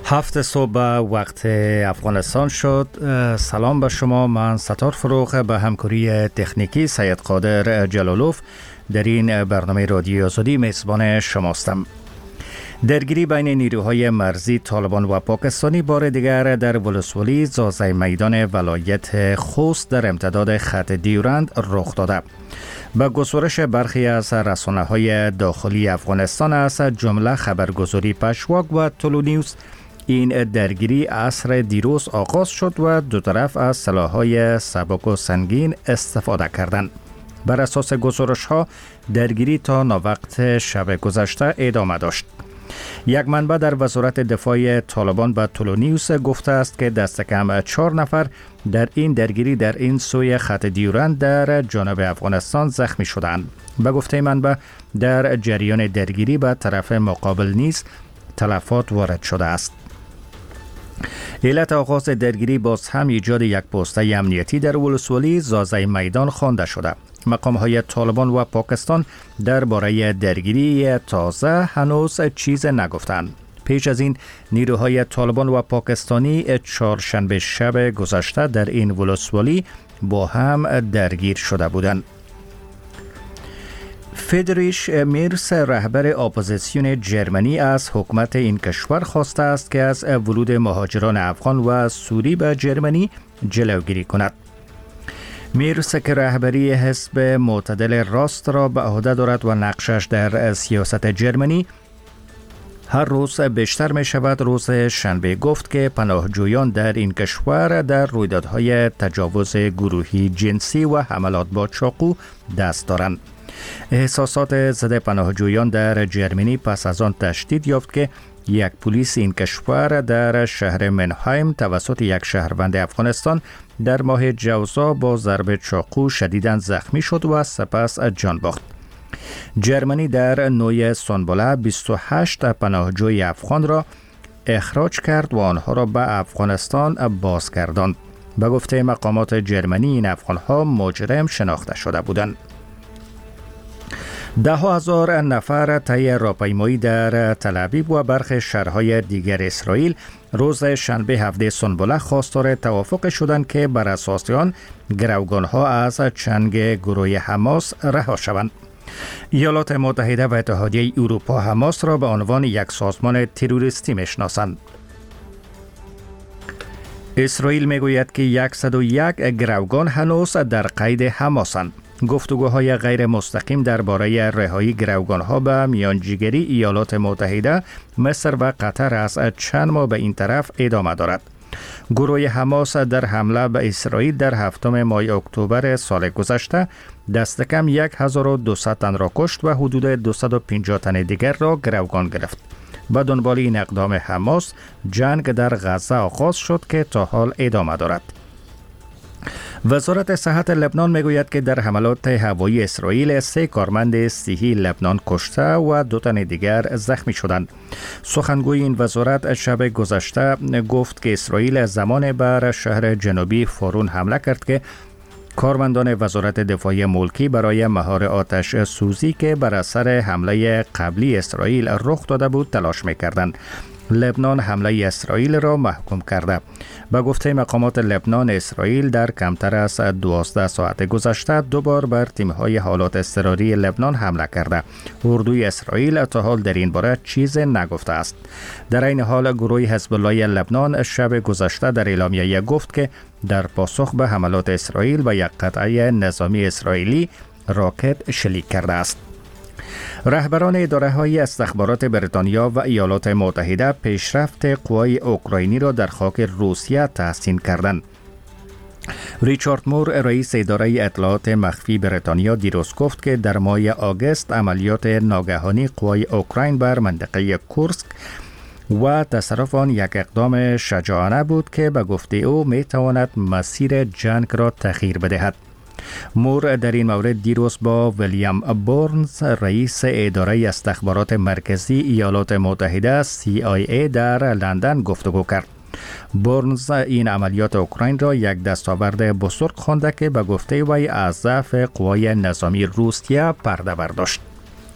7 صبح وقت افغانستان شد. سلام به شما. من ستار فروغ به همکاری تکنیکی سید قادر جلالوف در این برنامه رادیو آزادی میزبان شماستم. درگیری بین نیروهای مرزی طالبان و پاکستانی بار دیگر در ولسوالی زازای میدان ولایت خوست در امتداد خط دیورند رخ داده. به گزارش برخی از رسانه‌های داخلی افغانستان از جمله خبرگزاری پشواک و تولو نیوز، این درگیری عصر دیروز آغاز شد و دو طرف از سلاح‌های سبک و سنگین استفاده کردند. بر اساس گزارش‌ها درگیری تا ناوقت شب گذشته ادامه داشت. یک منبع در وزارت دفاع طالبان به تولو نیوز گفته است که دست کم 4 نفر در این درگیری در این سوی خط دیورند در جنوب افغانستان زخمی شدند. به گفته منبع در جریان درگیری به طرف مقابل نیز تلفات وارد شده است. علت آغاز درگیری باز هم ایجاد یک پوسته امنیتی در ولسوالی زازای میدان خوانده شده. مقام‌های طالبان و پاکستان درباره درگیری تازه هنوز چیز نگفتند. پیش از این نیروهای طالبان و پاکستانی چهارشنبه شب گذشته در این ولسوالی با هم درگیر شده بودند. فریدریش مرز، رهبر اپوزیسیون جرمنی، از حکومت این کشور خواسته است که از ورود مهاجران افغان و سوری به جرمنی جلوگیری کند. مرز که رهبری حزب معتدل راست را به عهده دارد و نقشش در سیاست جرمنی هر روز بیشتر می شود، روز شنبه گفت که پناهجویان در این کشور در رویدادهای تجاوز گروهی جنسی و حملات با چاقو دست دارند. احساسات ضد پناهجویان در جرمنی پس از آن تشدید یافت که یک پلیس این کشور در شهر منهایم توسط یک شهروند افغانستان در ماه جوزا با ضرب چاقو شدیداً زخمی شد و سپس جان باخت. جرمنی در نوع سنبله 28 پناهجوی افغان را اخراج کرد و آنها را به افغانستان بازگرداند. به گفته مقامات جرمنی این افغانها مجرم شناخته شده بودند. 10,000 نفر طی راهپیمایی در تل‌آبیب و برخی شهرهای دیگر اسرائیل روز شنبه 17 سنبله خواستار توافق شدند که بر اساس آن گروگانها از چنگ گروه حماس رها شوند. ایالات متحده و اتحادیه اروپا حماس را به عنوان یک سازمان تروریستی میشناسند. اسرائیل میگوید که 101 گروگان هنوز در قید حماسند. گفتگوهای غیر مستقیم درباره رهایی گروگانها به میانجیگری ایالات متحده، مصر و قطر از چند ماه به این طرف ادامه دارد. گروه حماس در حمله به اسرائیل در 7 ماه اکتبر سال گذشته دست کم 1200 تن را کشت و حدود 250 تن دیگر را گروگان گرفت. به دنبال این اقدام حماس، جنگ در غزه آغاز شد که تا حال ادامه دارد. وزارت صحت لبنان میگوید که در حملات هوایی اسرائیل 3 کارمند صحی لبنان کشته و 2 تن دیگر زخمی شدند. سخنگوی این وزارت شب گذشته گفت که اسرائیل زمان بر شهر جنوبی فورون حمله کرد که کارمندان وزارت دفاع ملکی برای مهار آتش سوزی که بر اثر حمله قبلی اسرائیل رخ داده بود تلاش می‌کردند. لبنان حمله اسرائیل را محکوم کرده. به گفته مقامات لبنان، اسرائیل در کمتر از 12 ساعت گذشته 2 بار بر تیم‌های حالات اضطراری لبنان حمله کرده. اردوی اسرائیل تا حال در این باره چیز نگفته است. در این حال گروه حزب الله لبنان شب گذشته در اعلامیه گفت که در پاسخ به حملات اسرائیل به یک قطعه نظامی اسرائیلی راکت شلیک کرده است. رهبران اداره‌های استخبارات بریتانیا و ایالات متحده پیشرفت قوای اوکراینی را در خاک روسیه تحسین کردند. ریچارد مور، رئیس اداره اطلاعات مخفی بریتانیا، دیروز گفت که در ماه آگوست عملیات ناگهانی قوای اوکراین بر منطقه کورسک و تصرف آن یک اقدام شجاعانه بود که به گفته او میتواند مسیر جنگ را تغییر بدهد. مور در این مورد دیروز با ویلیام بورنز، رئیس اداره استخبارات مرکزی ایالات متحده CIA در لندن گفتگو کرد. بورنز این عملیات اوکراین را یک دستاورد بزرگ خوانده که به گفته وی از ضعف قوای نظامی روسیه پرده برداشت.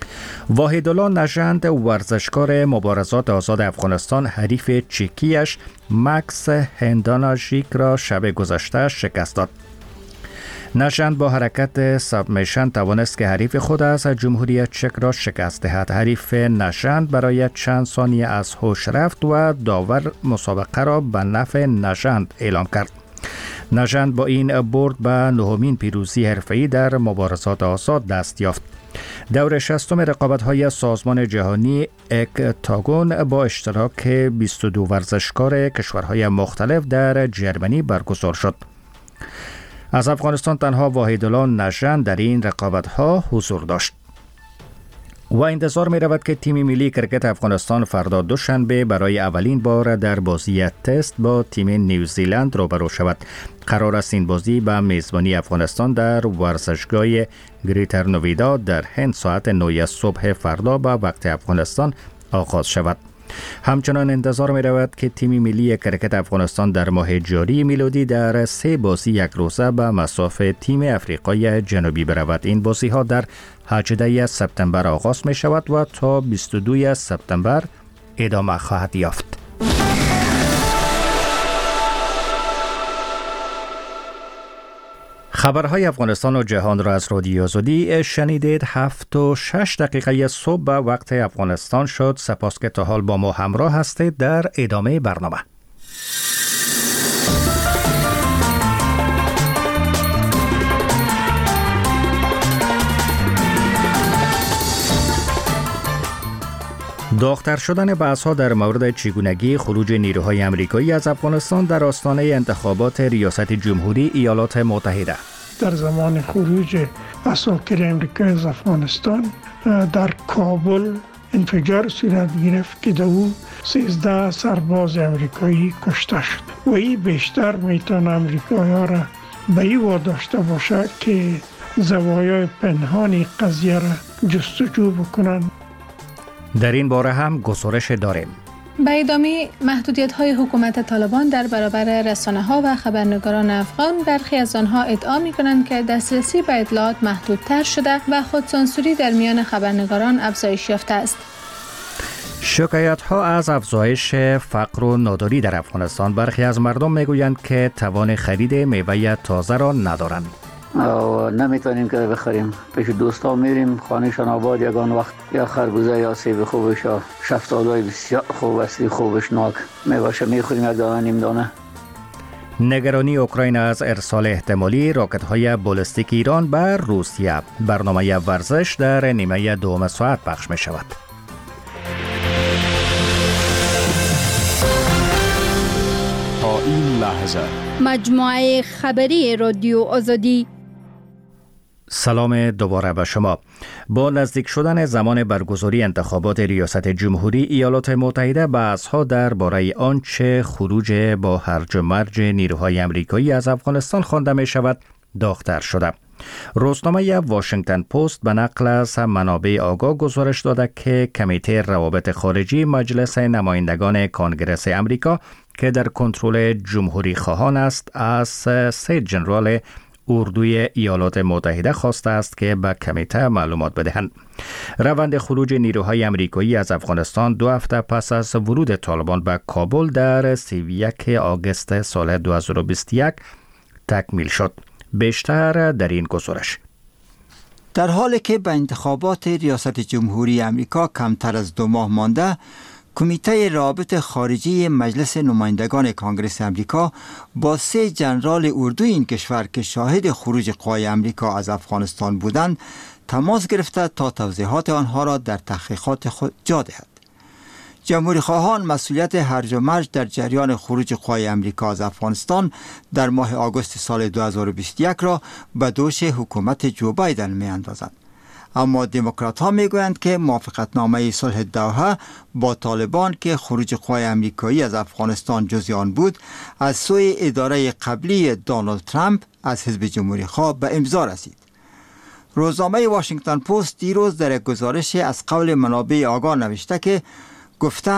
واحدالله نژند ورزشکار مبارزات آزاد افغانستان حریف چکیش مکس هنداناژیک را شب گذشته شکست داد. نژند با حرکت سابمیشن توانست که حریف خود از جمهوری چک را شکست دهد. حریف نژند برای چند ثانیه از هوش رفت و داور مسابقه را به نفع نژند اعلام کرد. نژند با این برد به نهمین پیروزی حرفه‌ای در مبارزات آزاد دست یافت. دور 60 رقابت‌های سازمان جهانی اکتاگون با اشتراک 22 ورزشکار کشورهای مختلف در جرمنی برگزار شد. از افغانستان تنها واحدالله نژند در این رقابت‌ها حضور داشت. و انتظار می رود که تیم ملی کرکت افغانستان فردا دوشنبه برای اولین بار در بازی تست با تیم نیوزیلند روبرو شود. قرار است این بازی به میزبانی افغانستان در ورزشگاه گریتر نویدا در هند ساعت 9 صبح فردا به وقت افغانستان آغاز شود. همچنان انتظار می رود که تیم ملی کرکت افغانستان در ماه جاری میلادی در 3 بازی یک روزه به مصاف تیم افریقای جنوبی برود. این بازی ها در 18 سپتامبر آغاز می شود و تا 22 سپتامبر ادامه خواهد یافت. خبرهای افغانستان و جهان را از رادیو آزادی شنیدید. 7:06 صبح به وقت افغانستان شد. سپاس که تا حال با ما همراه هستید. در ادامه برنامه داغ‌تر شدن بحث‌ها در مورد چگونگی خروج نیروهای آمریکایی از افغانستان در آستانه انتخابات ریاست جمهوری ایالات متحده. در زمان خروج عساکر آمریکایی از افغانستان در کابل انفجار صورت گرفت که در او 13 سرباز آمریکایی کشته شد و این بیشتر میتونه آمریکایی‌ها را به این واداشته باشه که زوایای پنهانی قضیه را جستجو بکنند. در این باره هم گزارش داریم. به ادامه محدودیت‌های حکومت طالبان در برابر رسانه‌ها و خبرنگاران افغان، برخی از آنها ادعا می‌کنند که دسترسی به اطلاعات محدودتر شده و خودسانسوری در میان خبرنگاران افزایش یافته است. شکایت‌ها از افزایش فقر و ناداری در افغانستان. برخی از مردم می‌گویند که توان خرید میوه تازه را ندارند. نمیتونیم که بخریم. پیش دوستا میریم، خانهشان آباد، یگان وقت یا خربوزه یا سیب خوبش یا شفتالوی بسیار خوب است، خوبش ناک میباشه، میخوریم یک دانه نیم دانه. نگرانی اوکراین از ارسال احتمالی راکت‌های بالستیک ایران به روسیه. برنامه ورزش در نیمه دوم ساعت پخش می شود. تا این لحظه مجموعه خبری رادیو آزادی. سلام دوباره به شما. با نزدیک شدن زمان برگزاری انتخابات ریاست جمهوری ایالات متحده، بحث‌ها درباره آنچه خروج با هرج و مرج نیروهای آمریکایی از افغانستان خوانده می شود داغ‌تر شده. روزنامه واشنگتن پست به نقل از منابع آگاه گزارش داده که کمیته روابط خارجی مجلس نمایندگان کانگرس آمریکا که در کنترل جمهوری خواهان است، از 3 ژنرال اردوی ایالات متحده خواسته است که به کمیته معلومات بدهند. روند خروج نیروهای آمریکایی از افغانستان 2 هفته پس از ورود طالبان به کابل در 31 آگوست سال 2021 تکمیل شد. بیشتر در این گزارش. در حالی که به انتخابات ریاست جمهوری آمریکا کمتر از 2 ماه مانده، کمیته روابط خارجی مجلس نمایندگان کانگرس آمریکا با 3 ژنرال اردوی این کشور که شاهد خروج قوای آمریکا از افغانستان بودند تماس گرفته تا توضیحات آنها را در تحقیقات خود جا دهد. جمهوری خواهان مسئولیت هرج و مرج در جریان خروج قوای آمریکا از افغانستان در ماه آگوست سال 2021 را به دوش حکومت جو بایدن می اندازند. اما دموکرات ها می گویند که موافقتنامه صلح دوحه با طالبان که خروج قوای آمریکایی از افغانستان جزئی آن بود، از سوی اداره قبلی دونالد ترامپ از حزب جمهوری خواه به امضا رسید. روزنامه واشنگتن پست دیروز در یک گزارش از قول منابع آگاه نوشته که گفتند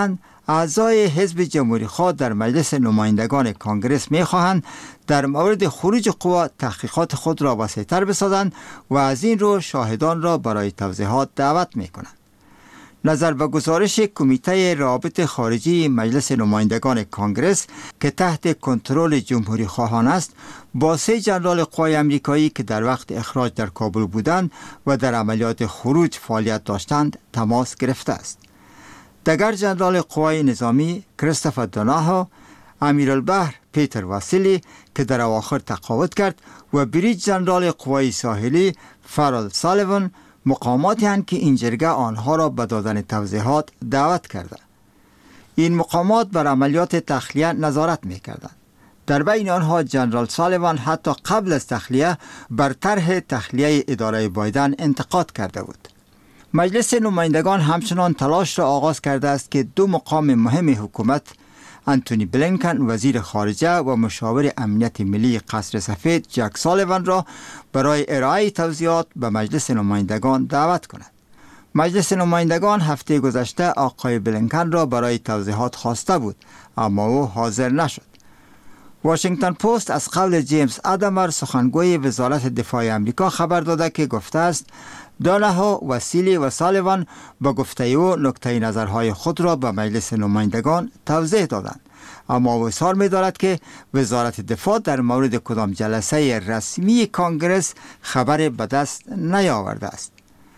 اعضای حزب جمهوری خواه در مجلس نمایندگان کانگرس می‌خواهند در مورد خروج قوا تحقیقات خود را وسیع‌تر بسازند و از این رو شاهدان را برای توضیحات دعوت می‌کنند. نظر به گزارش کمیته روابط خارجی مجلس نمایندگان کانگرس که تحت کنترل جمهوری خواهان است، با 3 ژنرال قوای امریکایی که در وقت اخراج در کابل بودند و در عملیات خروج فعالیت داشتند تماس گرفته است. دگر ژنرال قوای نظامی کریستوفر دوناهو، امیرالبحر پیتر واسیلی که در اواخر تقاعد کرد و بریج ژنرال قوای ساحلی فرال سالیوان مقاماتی هستند که این جرگه آنها را به دادن توضیحات دعوت کرده. این مقامات بر عملیات تخلیه نظارت می‌کردند. در بین آنها جنرال سالیوان حتی قبل از تخلیه بر طرح تخلیه اداره بایدن انتقاد کرده بود. مجلس نمایندگان همچنان تلاش را آغاز کرده است که 2 مقام مهم حکومت، انتونی بلینکن وزیر خارجه و مشاور امنیت ملی قصر سفید جک سالیوان را برای ارائه توضیحات به مجلس نمایندگان دعوت کند. مجلس نمایندگان هفته گذشته آقای بلینکن را برای توضیحات خواسته بود، اما او حاضر نشد. واشنگتن پست از قول جیمز آدامر سخنگوی وزارت دفاع آمریکا خبر داده که گفته است دوناهو، واسیلی و سالیوان با گفته او نکته نظرهای خود را به مجلس نمایندگان توضیح دادند، اما او اصرار می‌دارد که وزارت دفاع در مورد کدام جلسه رسمی کانگرس خبر به دست نیاورده است.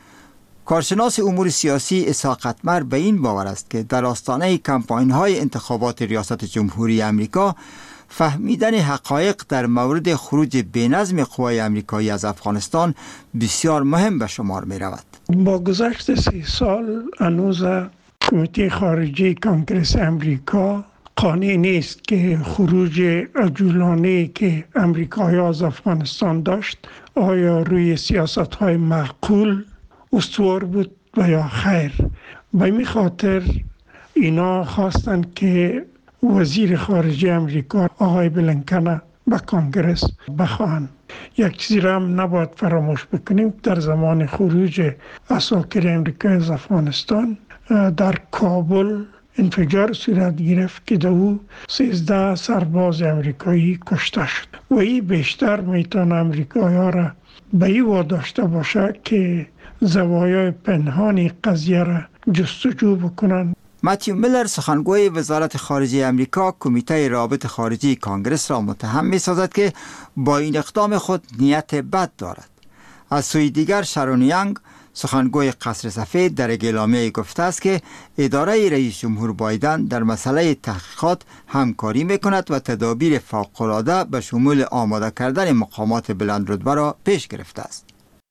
کارشناس امور سیاسی اسحاق قطمر به این باور است که در آستانه کمپاین‌های انتخابات ریاست جمهوری آمریکا فهمیدن حقایق در مورد خروج بی‌نظم قوای آمریکایی از افغانستان بسیار مهم به شمار می رود. با گذشت 3 سال هنوز کمیته خارجی کانگرس امریکا قانع نیست که خروج عجولانه که امریکایی از افغانستان داشت آیا روی سیاست‌های معقول استوار بود و یا خیر. به این خاطر اینا خواستند که وزیر خارجه امریکا آقای بلینکن به کانگرس بخواهند. یک چیزی را هم نباید فراموش بکنیم، در زمان خروج اساکر امریکا از افغانستان در کابل انفجار صورت گرفت که او 13 سرباز امریکایی کشته شد و این بیشتر میتونه امریکایی ها را به این واداشته باشه که زوایای پنهانی قضیه را جستجو بکنن. متیو میلر سخنگوی وزارت خارجه امریکا کمیته روابط خارجی کانگرس را متهم می‌سازد که با این اقدام خود نیت بد دارد. از سوی دیگر شارون یانگ سخنگوی قصر سفید در اعلامیه گفته است که اداره رئیس جمهور بایدن در مسئله تحقیقات همکاری می‌کند و تدابیر فوق‌العاده به شمول آماده کردن مقامات بلندرتبه را پیش گرفته است.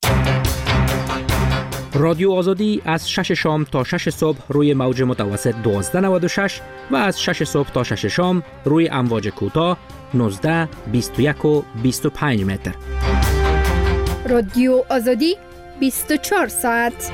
رادیو آزادی از 6 شام تا 6 صبح روی موج متوسط 1296 و از 6 صبح تا 6 شام روی امواج کوتاه 19، 21 و 25 متر. رادیو آزادی 24 ساعت.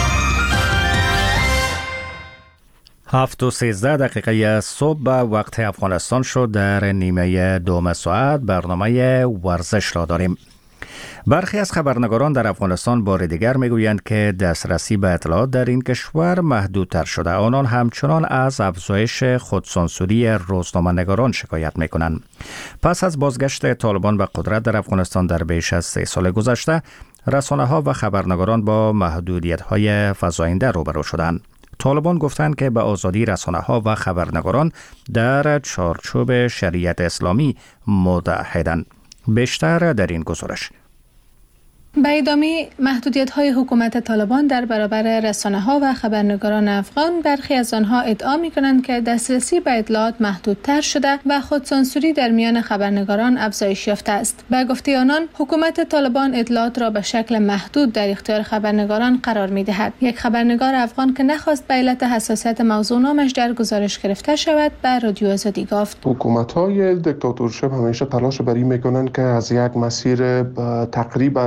7:13 صبح به وقت افغانستان شد. در نیمه دوم ساعت برنامه ورزش را داریم. برخی از خبرنگاران در افغانستان بار دیگر میگویند که دسترسی به اطلاعات در این کشور محدودتر شده. آنان همچنان از افزایش خودسانسوری روزنامه‌نگاران شکایت میکنند. پس از بازگشت طالبان به قدرت در افغانستان در بیش از 3 سال گذشته، رسانه‌ها و خبرنگاران با محدودیت‌های فزاینده روبرو شدند. طالبان گفتند که به آزادی رسانه‌ها و خبرنگاران در چارچوب شریعت اسلامی متعهدند. بیشتر در این گزارش. به ادامه محدودیت‌های حکومت طالبان در برابر رسانه‌ها و خبرنگاران افغان، برخی از آنها ادعا می‌کنند که دسترسی به اطلاعات محدودتر شده و خودسانسوری در میان خبرنگاران افزایش یافته است. به گفته آنان، حکومت طالبان اطلاعات را به شکل محدود در اختیار خبرنگاران قرار می‌دهد. یک خبرنگار افغان که نخواست به علت حساسیت موضوع نامش در گزارش گرفته شود، به رادیو آزادی گفت: حکومت‌های دیکتاتورشپ همیشه تلاش بر این می‌کنند که از یک مسیر تقریباً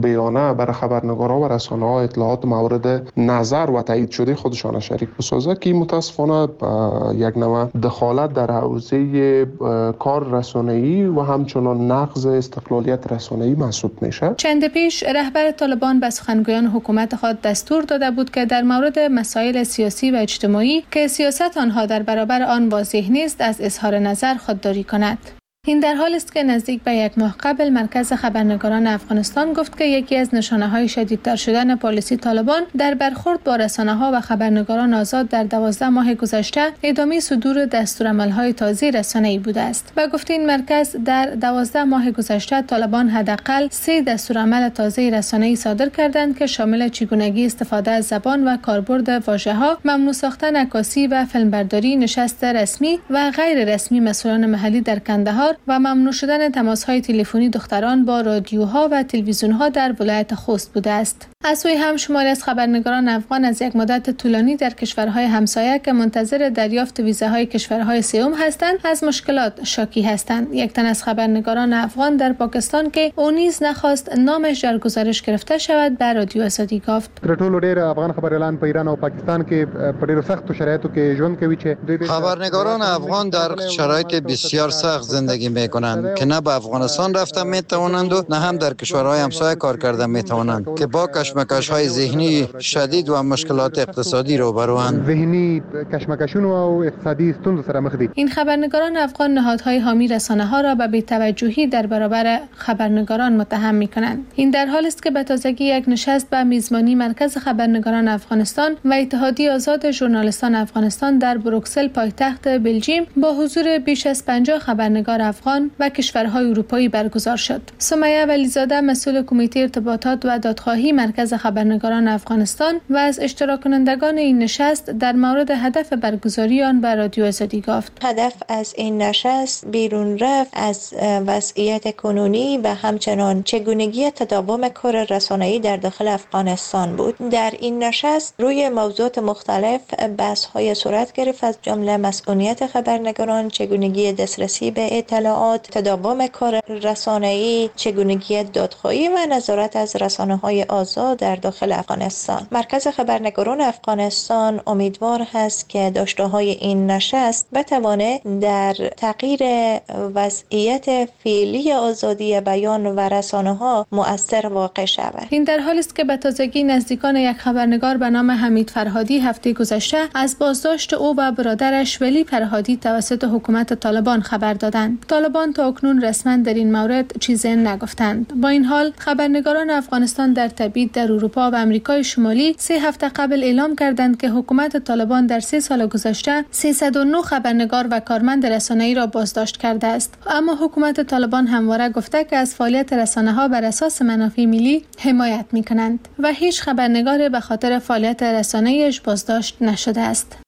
بیانه برای خبرنگارا و رسانه‌ها اطلاعات مورد نظر و تایید شده خودشان شریک بسازه که متاسفانه یک نوع دخالت در حوزه کار رسانه‌ای و همچنان نقض استقلالیت رسانه‌ای محسوب میشه. چند پیش رهبر طالبان به سخنگویان حکومت خود دستور داده بود که در مورد مسائل سیاسی و اجتماعی که سیاست آنها در برابر آن واضح نیست از اظهار نظر خودداری کند. این در حالی است که نزدیک به یک ماه قبل مرکز خبرنگاران افغانستان گفت که یکی از نشانه‌های شدیدتر شدن پالیسی طالبان در برخورد با رسانه‌ها و خبرنگاران آزاد در 12 ماه گذشته ادامه صدور دستورالعمل‌های تازه رسانه‌ای بوده است. و گفت این مرکز در 12 ماه گذشته طالبان حداقل 3 دستورالعمل تازه رسانه‌ای صادر کردند که شامل چگونگی استفاده از زبان و کاربرد واژه‌ها، ممنوع ساختن عکاسی و فیلمبرداری، نشست رسمی و غیر رسمی مسئولان محلی در کندهار و ممنوع شدن تماس‌های تلفنی دختران با رادیوها و تلویزیون‌ها در ولایت خوست بوده است. از سوی هم شماری از خبرنگاران افغان از یک مدت طولانی در کشورهای همسایه که منتظر دریافت ویزاهای کشورهای سوم هستند از مشکلات شاکی هستند. یک تن از خبرنگاران افغان در پاکستان که او نیز نخواست نامش در گزارش گرفته شود به رادیو آزادی گفت: ټولو ډېر افغان خبريالان په ایران او پاکستان کې په ډېرو سختو شرایطو کې ژوند کوي چې خبرنگاران افغان در شرایط بسیار سخت زندگی میکنند که نه به افغانستان رفته میتوانند و نه هم در کشورهای همسایه کار کرده میتوانند که با کشمکش‌های ذهنی شدید و مشکلات اقتصادی روبروند. ذهنی کشمکشونو او اقتصادی ستونزو سره مخ دي. این خبرنگاران افغان نهادهای حامی رسانه‌ها را به بی‌توجهی در برابر خبرنگاران متهم می‌کنند. این در حالی است که به تازگی یک نشست به میزبانی مرکز خبرنگاران افغانستان و اتحادیه آزاد ژورنالیستان افغانستان در بروکسل پایتخت بلژیم با حضور بیش از 50 خبرنگار افغان و کشورهای اروپایی برگزار شد. سمیه ولیزاده مسئول کمیته ارتباطات و دادخواهی مرکز خبرنگاران افغانستان و از اشتراک کنندگان این نشست در مورد هدف برگزاری آن به رادیو آزادی گفت: هدف از این نشست بیرون رفت از وضعیت کنونی و همچنان چگونگی تداوم کار رسانه‌ای در داخل افغانستان بود. در این نشست روی موضوعات مختلف بحث‌های صورت گرفت، از جمله مسئولیت خبرنگاران، چگونگی دسترسی به اطلاعات، تداوم کار رسانه‌ای، چگونگی دادخواهی و نظارت از رسانه‌های آزاد در داخل افغانستان. مرکز خبرنگاران افغانستان امیدوار هست که داشته‌های این نشست بتواند در تغییر وضعیت فعلی آزادی بیان و رسانه‌ها مؤثر واقع شود. این در حالی است که به تازگی نزدیکان یک خبرنگار به نام حمید فرهادی هفته گذشته از بازداشت او و برادرش ولی فرهادی توسط حکومت طالبان خبر دادند. طالبان تا اکنون رسما در این مورد چیزی نگفتند. با این حال خبرنگاران افغانستان در تبعید در اروپا و امریکای شمالی 3 هفته قبل اعلام کردند که حکومت طالبان در 3 سال گذشته 309 خبرنگار و کارمند رسانه‌ای را بازداشت کرده است. اما حکومت طالبان همواره گفته که از فعالیت رسانه‌ها بر اساس منافع ملی حمایت می‌کنند و هیچ خبرنگاری به خاطر فعالیت رسانه‌ایش بازداشت نشده است.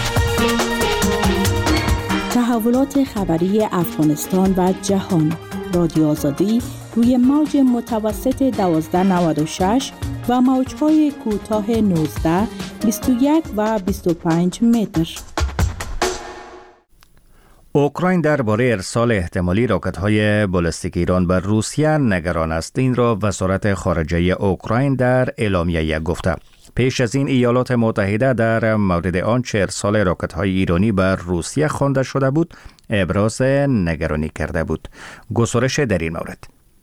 تحولات خبری افغانستان و جهان. رادیو آزادی روی موج متوسط 1296 و موج‌های کوتاه 19، 21 و 25 متر. اوکراین درباره ارسال احتمالی راکت‌های بالستیک ایران بر روسیه نگران است. این را وزارت خارجه اوکراین در اعلامیه گفته. پیش از این ایالات متحده در مورد آنچه ارسال راکت‌های ایرانی بر روسیه خوانده شده بود ابراز نگرانی کرده بود. گزارش در این مورد: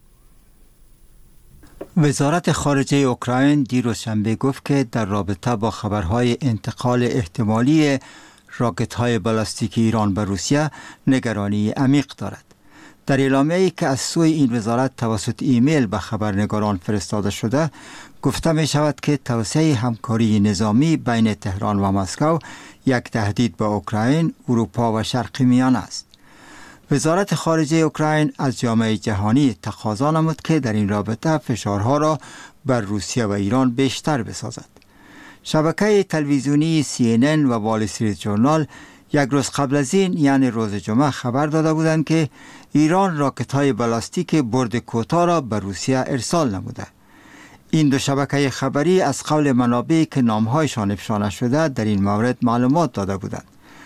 وزارت خارجه اوکراین دیروز شنبه گفت که در رابطه با خبرهای انتقال احتمالی راکت‌های بالستیک ایران به روسیه نگرانی عمیق دارد. در اعلامیه‌ای که از سوی این وزارت توسط ایمیل به خبرنگاران فرستاده شده گفته می شود که توسعه همکاری نظامی بین تهران و مسکو یک تهدید به اوکراین، اروپا و شرق میانه است. وزارت خارجه اوکراین از جامعه جهانی تقاضا نمود که در این رابطه فشارها را بر روسیه و ایران بیشتر بسازد. شبکه تلویزیونی CNN و وال استریت جورنال یک روز قبل از این یعنی روز جمعه خبر داده بودند که ایران راکت‌های بالستیک برد کوتاه را به روسیه ارسال نموده. این دو شبکه خبری از قول منابعی که نام‌هایشان افشا نشده در این مورد معلومات داده بودند.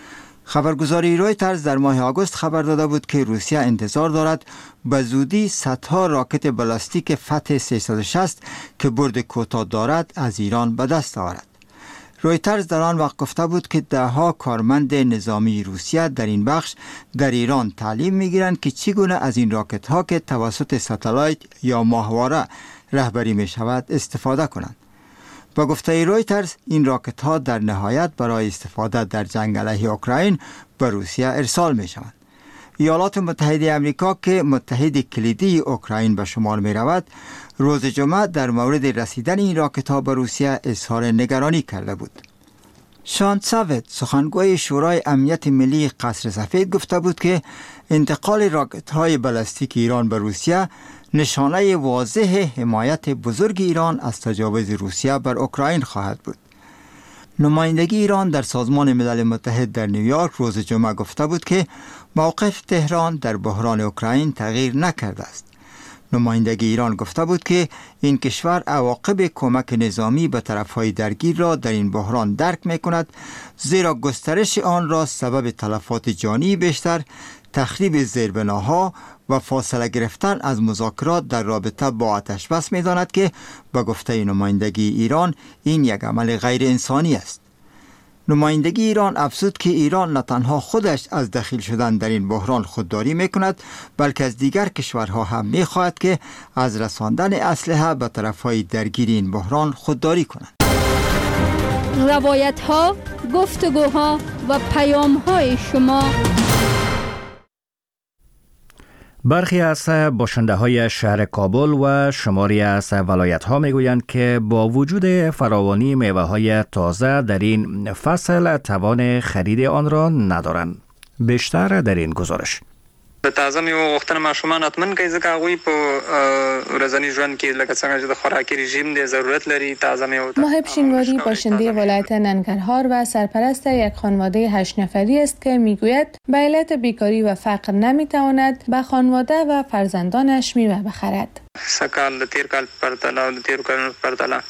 خبرگزاری رویترز در ماه آگوست خبر داده بود که روسیه انتظار دارد به زودی صدها راکت بالستیک فتح 360 که برد کوتاه دارد از ایران به دست آورد. رویترز در آن وقت گفته بود که دهها کارمند نظامی روسیه در این بخش در ایران تعلیم میگیرند که چگونه از این راکت ها که توسط ساتلایت یا ماهواره رهبری می شود استفاده کنند. با گفته رویترز این راکت ها در نهایت برای استفاده در جنگ علیه اوکراین به روسیه ارسال می شوند. ایالات متحده آمریکا که متحد کلیدی اوکراین به شمار می رود، روز جمعه در مورد رسیدن این راکت ها به روسیه اظهار نگرانی کرده بود. شان ساوت سخنگوی شورای امنیت ملی قصر سفید گفته بود که انتقال راکت های بالستیک ایران به روسیه نشانه واضح حمایت بزرگ ایران از تجاوز روسیه بر اوکراین خواهد بود. نمایندگی ایران در سازمان ملل متحد در نیویورک روز جمعه گفته بود که موقف تهران در بحران اوکراین تغییر نکرده است. نمایندگی ایران گفته بود که این کشور عواقب کمک نظامی به طرفهای درگیر را در این بحران درک می‌کند، زیرا گسترش آن را سبب تلفات جانی بیشتر، تخریب زیربناها و فاصله گرفتن از مذاکرات در رابطه با آتش بس می‌داند که به گفته نمایندگی ایران این یک عمل غیر انسانی است. نمایندگی ایران افزود که ایران نه تنها خودش از دخیل شدن در این بحران خودداری می‌کند، بلکه از دیگر کشورها هم می‌خواهد که از رساندن اسلحه به طرفهای درگیر این بحران خودداری کنند. روایت‌ها، گفتگوها و پیام‌های شما. برخی از باشنده های شهر کابل و شماری از ولایت ها می گویند که با وجود فراوانی میوه های تازه در این فصل توان خرید آن را ندارند. بیشتر در این گزارش. د تازه میوه غوښتنه ماشومان حتمن کوي ځکه هغوی په ورځني ژوند کې لکه څنګه چې د خوراکي رژیم دی ضرورت لري تازه میوه. ماهب شینواری باشنده ولایت ننگرهار و سرپرست یک خانواده 8 نفری است که میگوید به علت بیکاری و فقر نمیتواند به خانواده و فرزندانش میوه بخرد. سکال د تیر کال پرتله او د تیر کال پرتله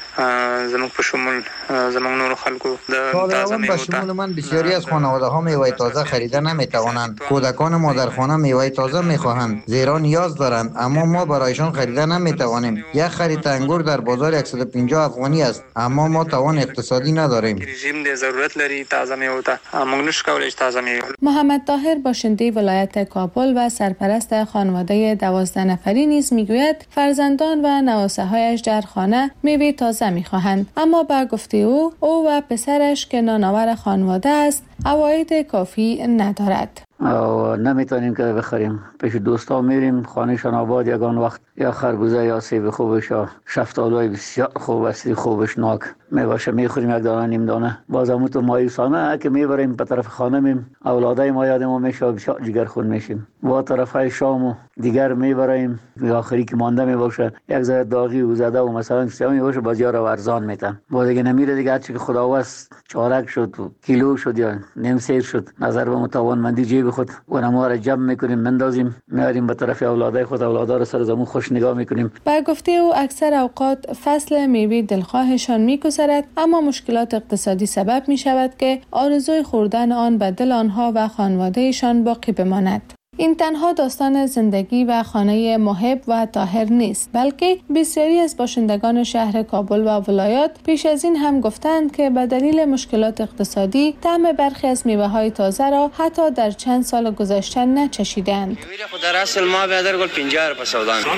زموږ په شمول زموږ نور خلکو د تازه میوه به شمول من بسیاری از خانواده ها میوه تازه خریده نمیتوانند. کودکان ما در خانه میوه تازه میخواهند زیرا نیاز دارند، اما ما برایشان خریده نمیتوانیم. یک خرید انگور در بازار 150 افغانی است، اما ما توان اقتصادی نداریم. رژیم دی ضرورت لري تازه میوه ته موږ نشو کولای تازه میوه. محمد طاهر باشنده ولایت کابل و سرپرست خانواده 12 نفری نیز میگوید فرزندان و نواسه‌هایش در خانه میوه تازه میخواهند، اما با گفته او و پسرش که نانآور خانواده است عواید کافی ندارد. نمیتونیم که بخریم. پیش دوستا میریم، خانهشان آباد یگان وقت یا خربوزه یا سیب خوبش یا شفتالوی بسیار خوب است، خوبش ناک میباشه میخوریم یک دانه نیم دانه. بازم تو مایوسانه که میبریم به طرف خانه میم اولادای ما یاد ما میشه بسیار جگرخون میشیم. با طرفای شام و دیگر میبریم آخری که مانده میباشه یک ذره داغی و زده و مثلا سیامی باشه بازیار ارزان میتن. با دیگه نمیره دیگه هرچی که خداوست چارک شد و کیلو شد یا نیم سیر شد نظر به متوانمندی جیب خود اونما را جمع میکنیم مندازیم میاریم به طرف اولادای خود، اولادا را سر زمون خوش نگاه میکنیم. با گفته او اکثر اوقات فصل میوه دلخواهشان میگذرد، اما مشکلات اقتصادی سبب میشود که آرزوی خوردن آن به دل آنها و خانوادهشان باقی بماند. این تنها داستان زندگی و خانه محب و طاهر نیست، بلکه بسیاری از باشندگان شهر کابل و ولایات پیش از این هم گفتند که به دلیل مشکلات اقتصادی طعم برخی از میوه‌های تازه را حتی در چند سال گذشته نچشیدند. در اصل ما به در گل 50 په سودا 50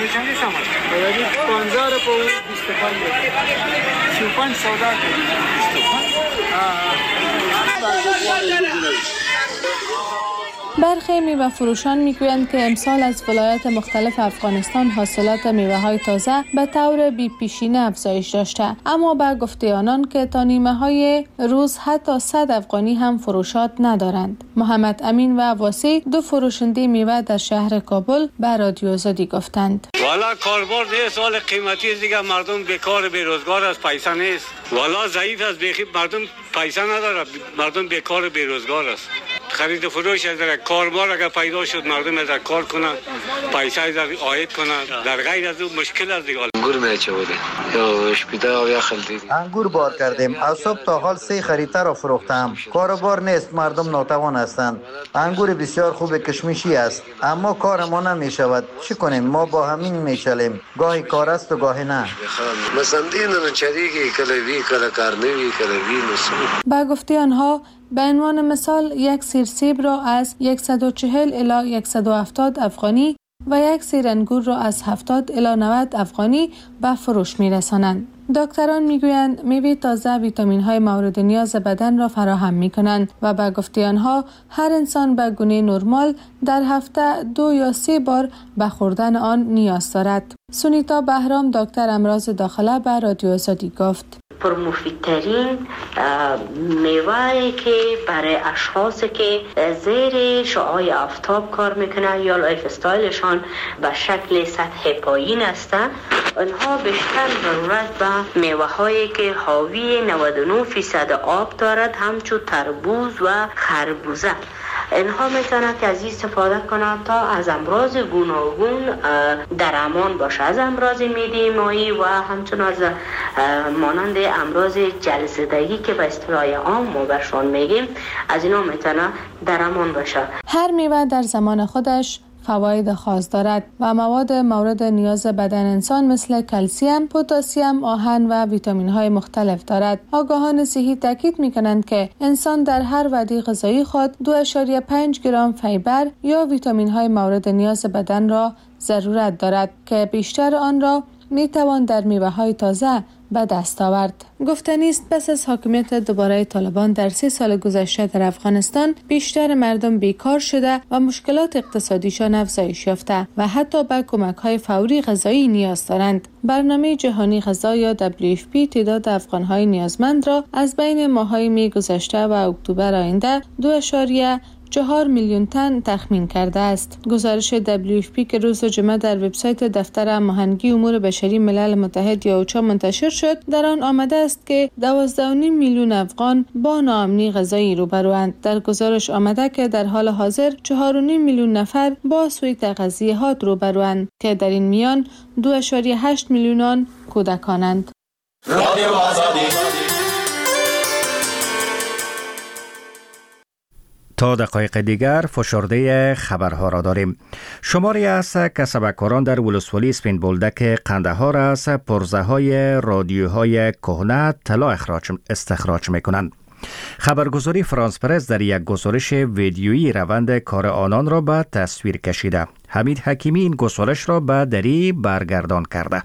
په 25 سودا برخی میوه فروشان میگویند که امسال از ولایات مختلف افغانستان حاصلات میوه‌های تازه به طور بی‌پیشینه افزایش داشته، اما با گفته آنان که تا نیمه‌های روز حتی 100 افغانی هم فروشات ندارند. محمد امین و واسی دو فروشنده میوه در شهر کابل به رادیو آزادی گفتند: والا کاربار نیست، سال قیمتی دیگه مردم بیکار بیروزگار است، پیسه نیست. والا ضعیف است، مردم پیسه نداره، مردم بیکار بیروزگار است. خرید و فروش از کاربار اگر پیدا شد مردم از کار کنند، پیسه از عاید کنند، در غیر از اون مشکل از دیگه. انگور میچوده یا اشپیده و یا خلدی انگور بار کردیم. از صبح تا حال 3 خریدار را فروختم. کاروبار نیست، مردم ناتوان هستند. انگور بسیار خوب کشمشی است، اما کار ما نمی شود. چی کنیم؟ ما با همین میچلیم. گاهی کار است و گاهی نه. مثلا دین چریکی کلوی کلا کارنوی کلوی نسو. با گفته آنها به عنوان مثال یک سیر سیب را از 140 الی 170 افغانی و یک سیر انگور را از 70 الی 90 افغانی به فروش می‌رسانند. دکتران میگویند میوه تازه ویتامین های مورد نیاز بدن را فراهم می کنند و به گفته آنها هر انسان به گونه نرمال در هفته 2 یا 3 بار به خوردن آن نیاز دارد. سونیتا بهرام، دکتر امراض داخله، به رادیو آزادی گفت پر مفیدترین میوه‌ای که برای اشخاصی که زیر شعاع آفتاب کار میکنن یا لایف استایلشان به شکل سطح پایین است، آنها بیشتر ضرورت به میوه‌هایی که حاوی 99% آب دارد، همچون تربوز و خربوزه. اینها میتونند که از این استفاده کنند تا از امراض گوناگون در امان باشه، از امراض معده مایی و همچنین از مانند امراض جلزدگی که به اصطلاح عام ما برشان میگیم، از اینا میتونه در امان باشه. هر میوه در زمان خودش فواید خاص دارد و مواد مورد نیاز بدن انسان مثل کلسیم، پتاسیم، آهن و ویتامین های مختلف دارد. آگاهان صحی تاکید می کنند که انسان در هر وعده غذایی خود 2.5 گرم فیبر یا ویتامین های مورد نیاز بدن را ضرورت دارد که بیشتر آن را می توان در میوه های تازه به دست آورد. گفتنی است پس از حاکمیت دوباره طالبان در 3 سال گذشته در افغانستان بیشتر مردم بیکار شده و مشکلات اقتصادیشان افزایش یافته و حتی به کمک‌های فوری غذایی نیاز دارند. برنامه جهانی غذا یا WFP تعداد افغان‌های نیازمند را از بین ماه‌های می گذشته و اکتبر آینده 2.4 میلیون تن تخمین کرده است. گزارش WFP که روز جمعه در وبسایت دفتر هماهنگی امور بشری ملل متحد یا اوچا منتشر شد، در آن آمده است که 12.5 میلیون افغان با ناامنی غذایی روبروند. در گزارش آمده که در حال حاضر 4.5 میلیون نفر با سوء تغذیه‌ات روبروند که در این میان 2.8 میلیون کودکانند. تا دقایق دیگر فشرده خبرها را داریم. شماری از کسبکاران در ولسوالی اسپین بولدک قندهار از پرزه های رادیوهای کهنه طلا استخراج میکنند. خبرگزاری فرانس پرس در یک گزارش ویدیویی روند کار آنان را به تصویر کشیده. حمید حکیمی این گزارش را به دری برگردان کرده.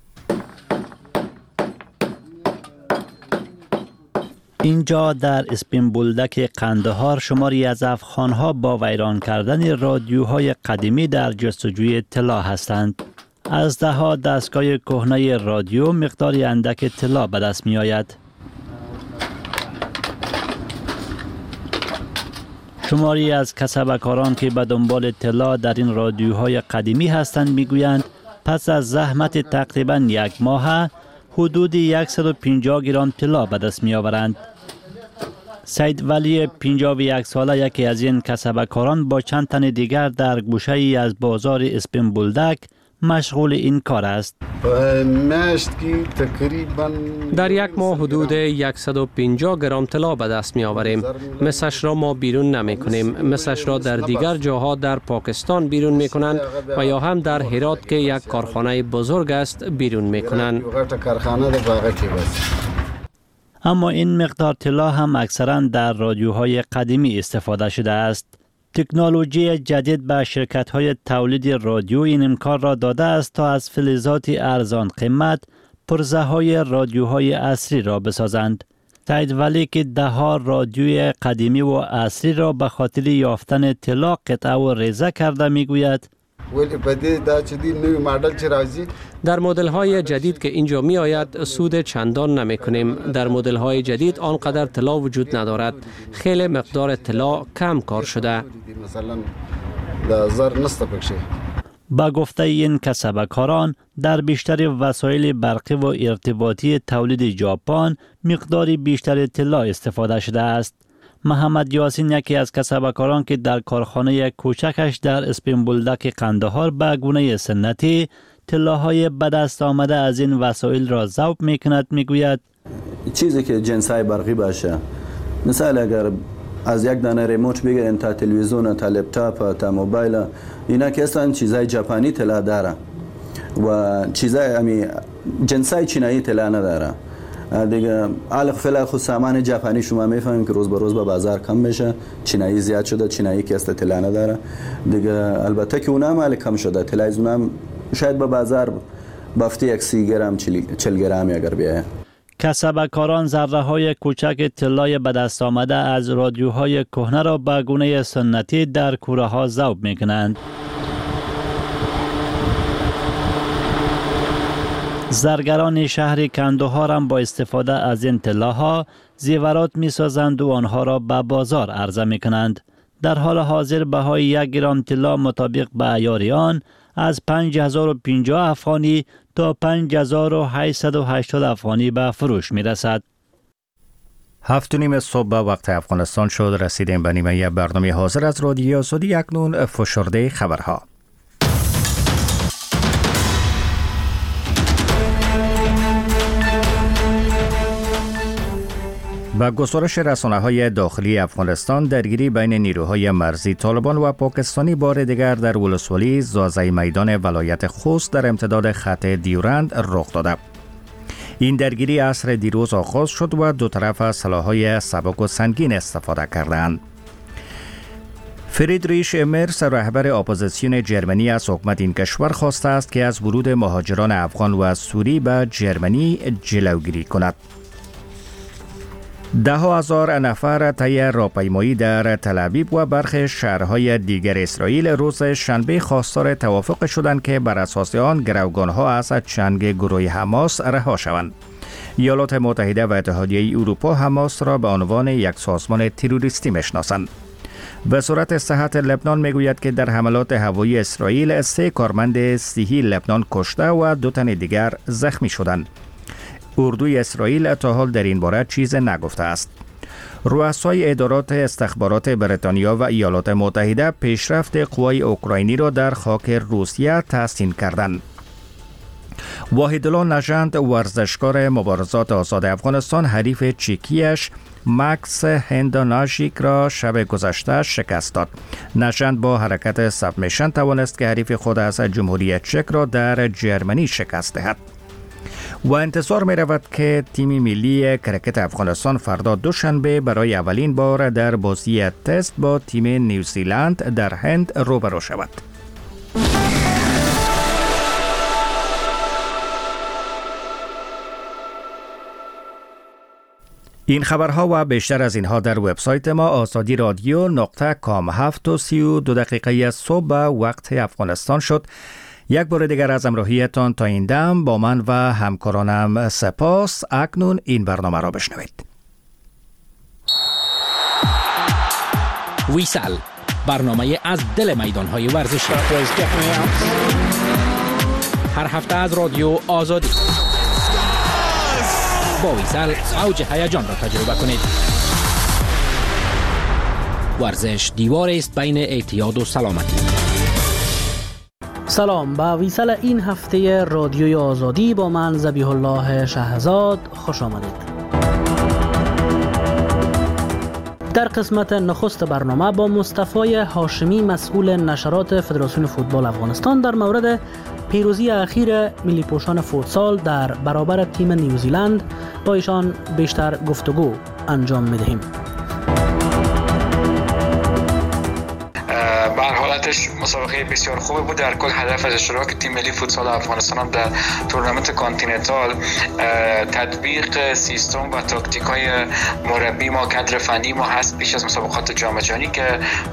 اینجا در اسپین بولدک قندهار شماری از افغانها با ویران کردن رادیوهای قدیمی در جستجوی طلا هستند. از دهها دستگاه کهنه رادیو مقداری اندک طلا به دست می آید. شماری از کسبکاران که به دنبال طلا در این رادیوهای قدیمی هستند میگویند پس از زحمت تقریباً 1 ماه حدود 150 گرم طلا به دست می آورند. سید ولی 51 ساله یکی از این کسبکاران با چند تن دیگر در گوشه ای از بازار اسپین بولدک مشغول این کار است. در 1 ماه حدود 150 گرم طلا به دست می آوریم. مثلش را ما بیرون نمی کنیم. مثلش را در دیگر جاها در پاکستان بیرون می کنند و یا هم در هرات که یک کارخانه بزرگ است بیرون می کنند. اما این مقدار طلا هم اکثرا در رادیوهای قدیمی استفاده شده است. تکنولوژی جدید به شرکت‌های تولید رادیو این امکان را داده است تا از فلزات ارزان قیمت پرزه‌های رادیوهای عصری را بسازند. سید ولی که ده‌ها رادیوی قدیمی و عصری را به خاطر یافتن طلا قطعه و ریزه کرده میگوید در مدل های جدید که اینجا می آید سود چندان نمی کنیم. در مدل های جدید آنقدر طلا وجود ندارد. خیلی مقدار طلا کم کار شده. با گفته این کسبکاران در بیشتر وسایل برقی و ارتباطی تولید ژاپن مقداری بیشتر طلا استفاده شده است. محمد یاسین یکی از کسبکاران که در کارخانه کوچکش در اسپین بولدک قندهار به گونه سنتی طلاهای به دست آمده از این وسایل را ذوب میکند. میگوید چیزی که جنسای برقی باشه، مثلا اگر از یک دانه ریموت بگیرین تا تلویزیون تا لپتاپ تا موبایل، اینا که اصلا چیزای ژاپنی طلا داره و چیزای جنسای چینایی طلا نداره دیگه. فعلا خود سامان ژاپنی شما میفهمین که روز به روز به بازار کم میشه، چینایی زیاد شده، چینایی که است طلا نداره دیگه. البته که اونم مال کم شده، طلای اونم شاید به بازار بافتی 30 گرم 40 گرمی اگر بیایه. کسبکاران ذره های کوچک طلای به دست آمده از رادیوهای کهنه را به گونه سنتی در کوره ها ذوب میکنند. زرگران شهر کندهار هم با استفاده از این طلاها زیورات می سازند و آنها را به بازار عرضه می کنند. در حال حاضر بهای 1 گرم طلا مطابق به عیار آن از 5050 افغانی تا 5880 افغانی به فروش می رسد. 7:30 صبح به وقت افغانستان شد. رسیدیم به نیمه برنامه حاضر از رادیو آزادی. اکنون فشرده خبرها. با گزارش رسانه‌های داخلی افغانستان، درگیری بین نیروهای مرزی طالبان و پاکستانی بار دیگر در ولسوالی زازای میدان ولایت خوست در امتداد خط دیورند رخ داده. این درگیری عصر دیروز آغاز شد و دو طرف از سلاح‌های سبک و سنگین استفاده کردند. فریدریش مرس، رهبر اپوزیسیون جرمنی از حکومت این کشور خواسته است که از ورود مهاجران افغان و سوری به جرمنی جلوگیری کند. 10,000 نفر طی راهپیمایی در تل‌آویو و برخی شهرهای دیگر اسرائیل روز شنبه خواستار توافق شدند که بر اساس آن گروگانها از چنگ گروه حماس رها شوند. ایالات متحده و اتحادیه اروپا حماس را به عنوان یک سازمان تروریستی میشناسند. وزارت صحت لبنان میگوید که در حملات هوایی اسرائیل 3 کارمند صحی لبنان کشته و 2 تن دیگر زخمی شدند. اردوی اسرائیل تا حال در این باره چیز نگفته است. رؤسای ادارات استخبارات بریتانیا و ایالات متحده پیشرفت قوای اوکراینی را در خاک روسیه تحسین کردند. واحدالله نژند، ورزشکار مبارزات آزاد افغانستان، حریف چکیش مکس هنداناژیک را شب گذشته شکست داد. نژند با حرکت سبمیشن توانست که حریف خود از جمهوری چک را در جرمنی شکست دهد. و انتظار می رود که تیم ملی کرکت افغانستان فردا دوشنبه برای اولین بار در بازی تست با تیم نیوزیلند در هند روبرو شود. این خبرها و بیشتر از اینها در وبسایت ما azadi.radio.com. 7:32 از صبح وقت افغانستان شد. یک بار دیگر از همراهیتان تا این دم با من و همکارانم سپاس. اکنون این برنامه را بشنوید. ویسل، برنامه از دل میدان‌های ورزشی. هر هفته از رادیو آزادی. با ویسل اوج هیجان را تجربه کنید. ورزش دیوار است بین اعتیاد و سلامتی. سلام، به ویسل این هفته رادیوی آزادی با من ذبیح الله شهزاد خوش آمدید. در قسمت نخست برنامه با مصطفی هاشمی، مسئول نشرات فدراسیون فوتبال افغانستان، در مورد پیروزی اخیر ملی پوشان فوتسال در برابر تیم نیوزیلند با ایشان بیشتر گفتگو انجام می‌دهیم. به هر حالتش مسابقه بسیار خوبی بود. در کل هدف از اشتراک تیم ملی فوتسال افغانستان هم در تورنمنت کانتیننتال تطبیق سیستم و تاکتیک‌های مربی ما، کادر فنی ما هست پیش از مسابقات جام جهانی. که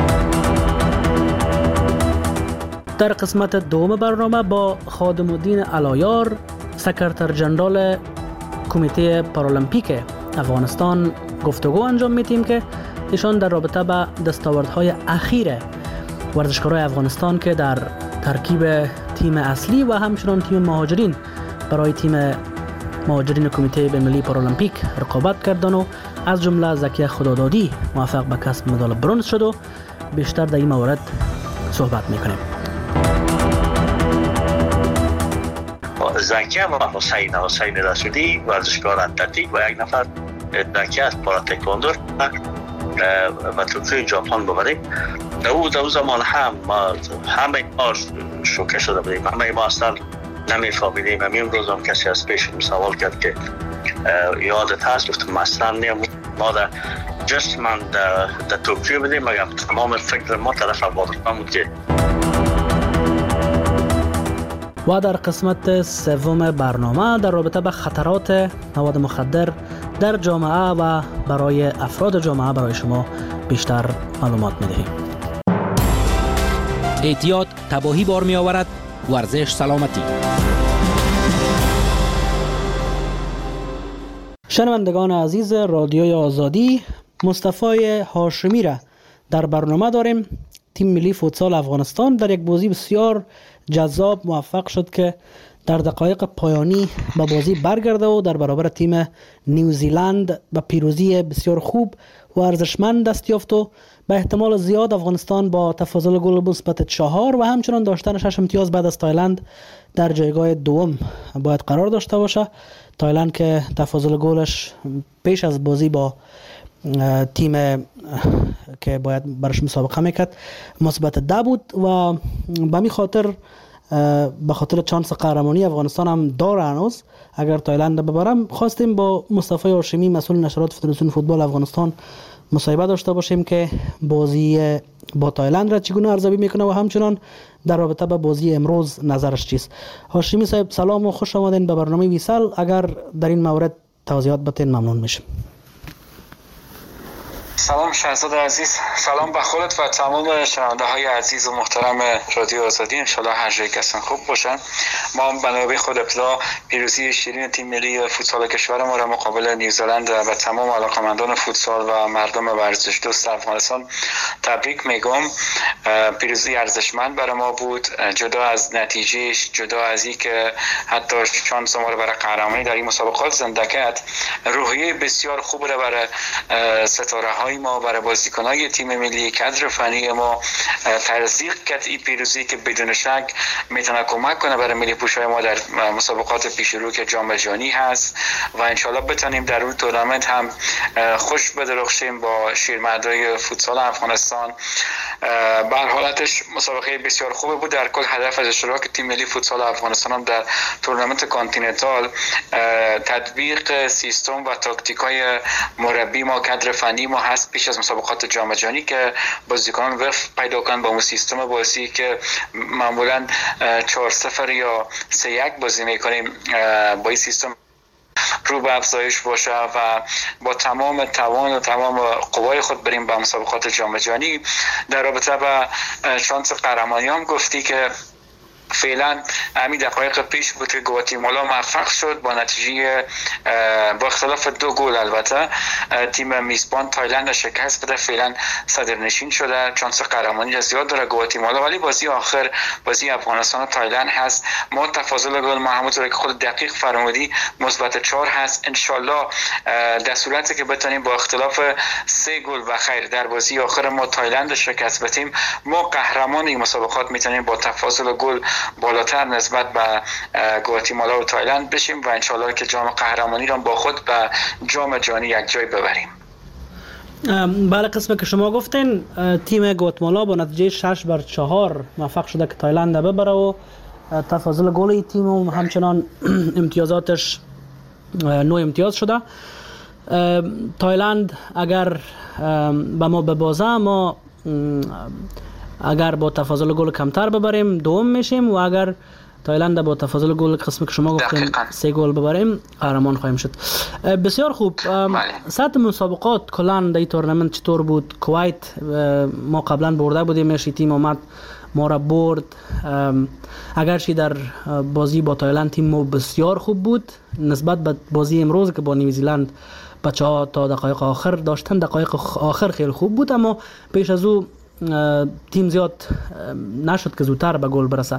در قسمت دوم برنامه با خادم الدین علایار، سکرتر جنرال کمیته پارالمپیک افغانستان گفتگو انجام میدیم که ایشان در رابطه با دستاوردهای اخیر ورزشکارای افغانستان که در ترکیب تیم اصلی و همچنان تیم مهاجرین برای تیم مهاجرین کمیته بین‌المللی پارالمپیک رقابت کردن و از جمله زکی خدادادی موفق به کسب مدال برنز شد و بیشتر در این مورد صحبت میکنیم. زکی و حسین رسولی ورزشکار اتلتیک و یک نفر زکی از پارا تکواندو و توکیو ژاپن ببریم. در او زمان همه ما شوکه شده بودیم، همه ما اصلا نمیفهمیدیم. همین روز هم کسی از پیش سوال کرد که یادت هست؟ گفتم اصلا نیم. ما در جست من در توکیو بودیم، مگر تمام فکر ما طرف افغانستان بود. که و در قسمت سوم برنامه در رابطه با خطرات مواد مخدر در جامعه و برای افراد جامعه برای شما بیشتر معلومات می‌دهیم. احتیاط تباهی بار می آورد. ورزش سلامتی. شنوندگان عزیز رادیوی آزادی، مصطفی هاشمی را در برنامه داریم. تیم ملی فوتسال افغانستان در یک بازی بسیار جذاب موفق شد که در دقایق پایانی به بازی برگرده و در برابر تیم نیوزیلند به پیروزی بسیار خوب و ارزشمند دست یافت و به احتمال زیاد افغانستان با تفاضل گل مثبت 4 و همچنان داشتن 6 امتیاز بعد از تایلند در جایگاه دوم باید قرار داشته باشه. تایلند که تفاضل گلش پیش از بازی با تیم که باید برش مسابقه میکرد مثبت 10 بود و به می خاطر به خاطر چانس قهرمانی افغانستان هم داره هنوز. اگر تایلند ببرم خواستیم با مصطفی هاشمی مسئول نشرات فدراسیون فوتبال افغانستان مصاحبه داشته باشیم که بازی با تایلند را چگونه ارزیابی میکنه و همچنان در رابطه با بازی امروز نظرش چیست. هاشمی صاحب سلام و خوش آمدین به برنامه ویسل. اگر در این مورد توضیحات بتین ممنون میشم. سلام شهزاد عزیز، سلام به خودت و تمام شنونده های عزیز و محترم رادیو آزادی. انشالله هر جای کسان خوب باشن. ما به نوبه خود ابتدا پیروزی شیرین تیم ملی فوتسال کشور ما را مقابل نیوزلند و تمام علاقمندان فوتسال و مردم ورزش دوست افغانستان تبریک میگم. پیروزی ارزشمند برای ما بود، جدا از نتیجهش، جدا از اینکه حتی شانس ما را برای قهرمانی در این مسابقات زنده کرد. روحیه بسیار خوب را برای ستاره های ما، برای بازیکن‌های تیم ملی، کادر فنی ما تزریق کرد. این پیروزی که بدون شک میتونه کمک کنه برای ملی پوشای ما در مسابقات پیش رو که جام جهانی هست و انشالله بتونیم در اون تورنمنت هم خوش بدرخشیم با شیرمردای فوتسال افغانستان. به هر حالتش مسابقه بسیار خوبه بود. در کل هدف از اشتراک تیم ملی فوتسال افغانستان هم در تورنمنت کانتیننتال تطبیق سیستم و تاکتیک‌های مربی ما، کادر فنی ما هست پیش از مسابقات جام جهانی که بازیکنان وقت پیدا کنن با اون سیستم بازی که معمولا 4-0 یا 3-1 بازی میکنیم. با این سیستم رو به افزایش باشه و با تمام توان و تمام قوای خود بریم به مسابقات جام جهانی. در رابطه با شانس قهرمانی هم گفتی که فعلا همین دقایق پیش بود که گواتیمالا موفق شد با نتیجه با اختلاف 2 گل البته تیم میزبان تایلند شکست بده. فعلا صدرنشین شده، شانس قهرمانی زیاد داره گواتیمالا، ولی بازی آخر بازی افغانستان و تایلند هست. ما تفاضل گل محمود که خود دقیق فرمودی مثبت 4 هست. انشالله در صورتی که بتونیم با اختلاف 3 گل و خیر در بازی آخر ما تایلند شکست بدیم، ما قهرمان این مسابقات میتونیم با تفاضل گل بالاتر نسبت به گواتیمالا و تایلند بشیم و انشالله که جام قهرمانی را با خود به جام جهانی یک جای ببریم. بله، قسمه که شما گفتین تیم گواتیمالا با نتیجه 6-4 موفق شده که تایلند ببره و تفاضل گل تیم و همچنان امتیازاتش 9 امتیاز شده. تایلند اگر به ما ببازه، ما اگر با تفاضل گل کمتر ببریم دوم میشیم و اگر تایلند با تفاضل گل قسمی که شما گفتین 3 گل ببریم قهرمان خواهیم شد. بسیار خوب. سطح مسابقات کلا در این تورنمنت چطور بود؟ کویت ما قبلا برده بودیم، تیم اومد ما را برد. اگرچه در بازی با تایلند تیم ما بسیار خوب بود نسبت به بازی امروز که با نیوزیلند بچه‌ها تا دقایق آخر داشتن، دقایق آخر خیلی خوب بود، اما پیش از او تیم زیاد نشد که زودتر به گل برسه.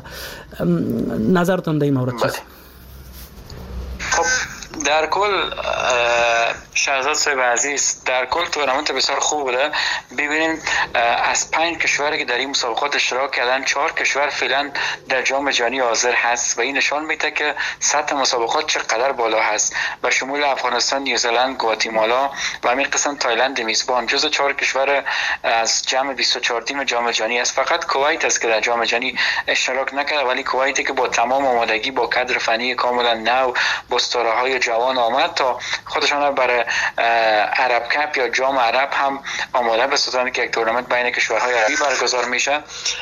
نظرتون در این مورد چیست؟ خب در کل شهزاد صاحب عزیز، در کل تورنمنت بسیار خوب بوده. ببینیم از 5 کشوری که در این مسابقات اشتراک کردن 4 کشور فعلا در جام جهانی حاضر هست و این نشان میده که سطح مسابقات چقدر بالا هست. به شمول افغانستان، نیوزلند، گواتیمالا و همین قسم تایلند میزبان جزو 4 کشور از جمع 24 تیم جام جهانی است. فقط کویت است که در جام جهانی اشتراک نکرده، ولی کویتی که با تمام آمادگی، با کادر فنی کاملا نو، با ستاره‌های جوان آمد تا خودشان برای عرب کپ یا جام عرب هم آماده بسازند که یک تورنمنت بین کشورهای عربی برگزار میشه.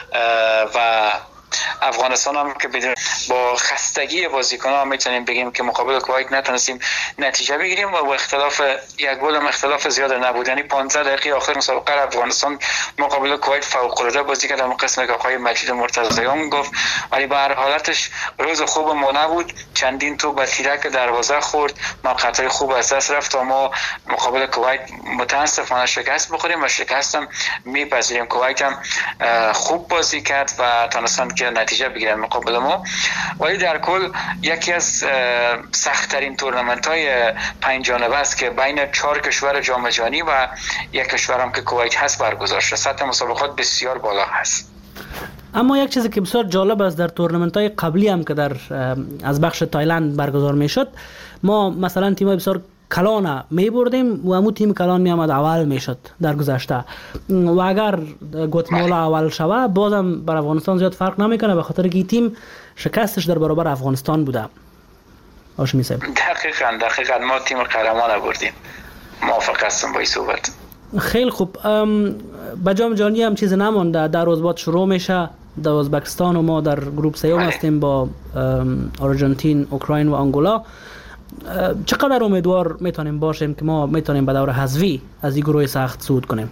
و افغانستان هم که بدون با خستگی بازیکن‌ها میتونیم بگیم که مقابل کویت نتونستیم نتیجه بگیریم و با اختلاف یک گل هم اختلاف زیاد نبود. یعنی 15 دقیقه آخر مسابقه افغانستان مقابل کویت فوق‌العاده بازی کرد. اون قسمی که آقای مجید مرتضیان گفت، ولی به هر حالتش روز خوب ما نبود. چندین تو به تیرک دروازه خورد، موقعیت‌های خوب از دست رفت و ما مقابل کویت متاسفانه شکست بخوریم و شکست هم میپذیریم. کویت هم خوب بازی کرد و تونستن که نتیجه بگیرن مقابل ما. ولی در کل یکی از سخت‌ترین تورنمنت‌های 5 جانبه است که بین 4 کشور جام جهانی و یک کشور هم که کویت هست برگزار شده. سطح مسابقات بسیار بالا هست. اما یک چیزی که بسیار جالب است در تورنمنت‌های قبلی هم که در از بخش تایلند برگزار میشد، ما مثلا تیم‌های بسیار کلان می بردیم و همون تیم کلان می آمد اول می شد در گذشته و اگر گواتیمالا اول شوه بازم بر افغانستان زیاد فرق نمیکنه به خاطر که این تیم شکستش در برابر افغانستان بوده. هاشمی صاحب دقیقاً ما تیم قهرمان بردیم. موافق هستم با این صحبت. خیلی خوب. به جام جهانی هم چیز نمانده، در روز بعد شروع میشه. در ازبکستان و ما در گروه سیوم هستیم با آرژانتین، اوکراین و آنگولا. چقدر امیدوار میتونیم باشیم که ما میتونیم به دور حذفی از این گروه سخت صعود کنیم؟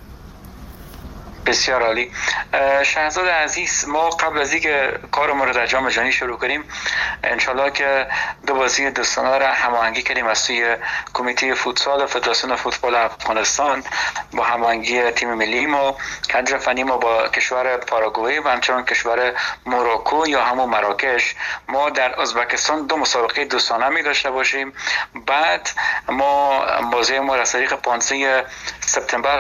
بسیار عالی. شهزاد عزیز، ما قبل از اینکه کارمون رو در جام جهانی شروع کنیم انشالله که 2 بازی دوستانه را هماهنگی کردیم از سوی کمیته فوتسال فدراسیون فوتبال افغانستان با هماهنگی تیم ملی ما، کادر فنی ما با کشور پاراگوئه و همچنان کشور موراکو یا همون مراکش. ما در ازبکستان 2 مسابقه دوستانه می داشته باشیم. بعد ما بازی ما از طریق 15 سپتامبر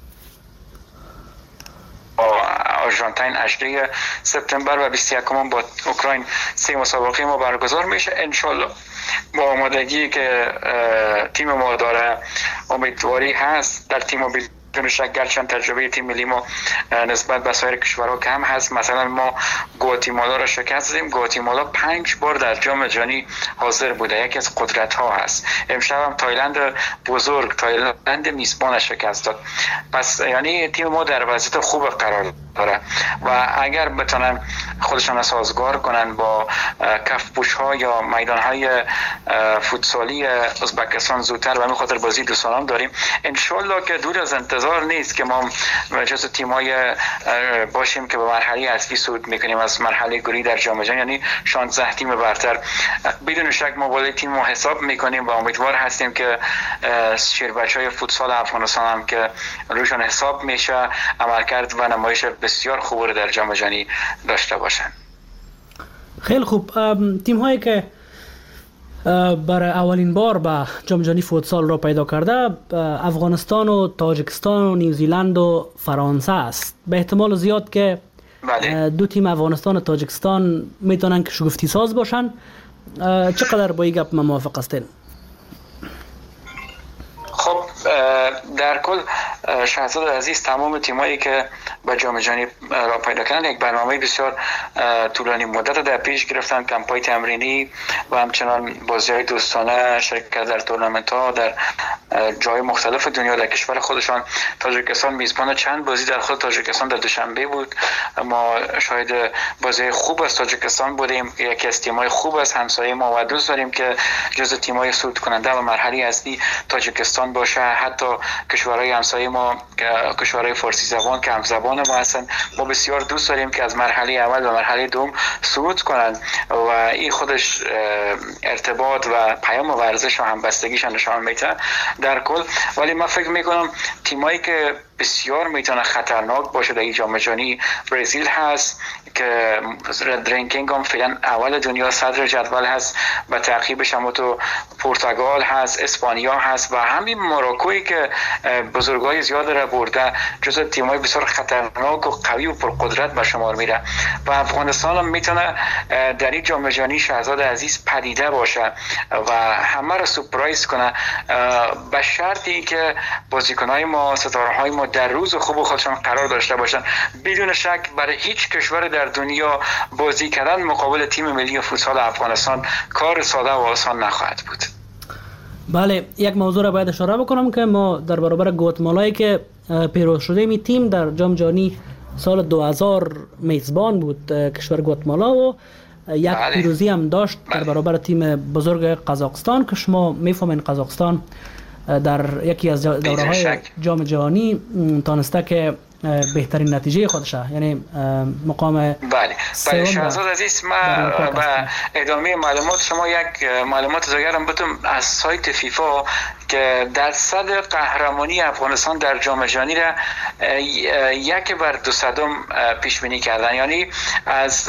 آرژانتین 18 سپتامبر و 21 با اوکراین 3 مسابقه ما برگزار میشه. انشالله با آمادگی که تیم ما داره امیدواری هست در تیم بدون شک، گرچند تجربه تیم ملی ما نسبت به سایر کشورها کم هست. مثلا ما گواتیمالا را شکست دادیم. گواتیمالا 5 بار در جام جهانی حاضر بوده، یکی از قدرت ها هست. امشب هم تایلند بزرگ، تایلند میزبان شکست داد. پس یعنی تیم ما در وضعیت خوب قرار داره و اگر بتونن خودشان سازگار کنن با کفپوش ها یا میدان های فوتسالی ازبکستان زودتر و همین خاطر بازی دوستانه داریم، انشالله که دور از انتظار نیست که ما جزو تیم‌های باشیم که به مرحله حذفی صعود میکنیم از مرحله گروهی در جام جهانی، یعنی 16 تیم برتر. بدون شک ما بالای تیم ما حساب میکنیم و امیدوار هستیم که شیربچهای فوتسال افغانستان هم که روشون حساب میشه عملکرد و نمایش بسیار خوب رو در جام جهانی داشته باشن. خیلی خوب. تیم هایی که برای اولین بار به جام جهانی فوتسال را پیدا کرده افغانستان و تاجیکستان و نیوزیلند و فرانسه است. به احتمال زیاد که 2 تیم افغانستان و تاجیکستان میتونن که شگفتی ساز باشن. چقدر با این گپ موافق هستین؟ خب در کل شهزاد عزیز، تمام تیمایی که به جام جهانی را پیدا کردن یک برنامه بسیار طولانی مدت در پیش گرفتن، کمپای تمرینی و همچنان بازی‌های دوستانه، شرکت در تورنمنت‌ها در جای مختلف دنیا در کشور خودشان. تاجیکستان میزبان چند بازی در خود تاجیکستان در دوشنبه بود. ما شاهد بازی خوب از تاجیکستان بودیم. یکی از تیم‌های خوب از همسایه ما و دوست داریم که جزو تیم‌های صعود کننده و مرحله اصلی تاجیکستان باشه. حتی کشورهای همسایه ما، کشورهای فارسی زبان که همزبان ما هستند، ما بسیار دوست داریم که از مرحله اول و مرحله دوم صعود کنند و این خودش ارتباط و پیام ورزش و همبستگیش نشان میده در کل. ولی من فکر میکنم تیمایی که بسیار میتونه خطرناک باشه در این جام جهانی. برزیل هست که رنکینگ هم فعلا اول دنیا، صدر جدول هست، و تعقیبش هم تو پرتغال هست، اسپانیا هست و همین مراکویی که بزرگای زیاد را برده، جزو تیم‌های بسیار خطرناک و قوی و پرقدرت به شمار میره. و افغانستان هم میتونه در این جام جهانی شهزاد عزیز پدیده باشه و همه را سورپرایز کنه، به شرطی که بازیکن‌های ما، ستاره‌های ما در روز خوب خودشان قرار داشته باشن. بدون شک برای هیچ کشور در دنیا بازی کردن مقابل تیم ملی فوتبال افغانستان کار ساده و آسان نخواهد بود. بله، یک موضوع را باید اشاره بکنم که ما در برابر گواتمالایی که پیروز شده می تیم در جام جهانی سال 2000 میزبان بود کشور گواتمالا و یک پیروزی هم داشت در برابر تیم بزرگ قزاقستان که شما میفهمین قزاقستان در یکی از دوره‌های جام جهانی تانسته که بهترین نتیجه خودشه، یعنی مقام بله شهزاد عزیز، ما و ادامه معلومات شما یک معلومات دیگرم بتونم از سایت فیفا که درصد قهرمانی افغانستان در جام جهانی را 1/200 پیش بینی کردن، یعنی از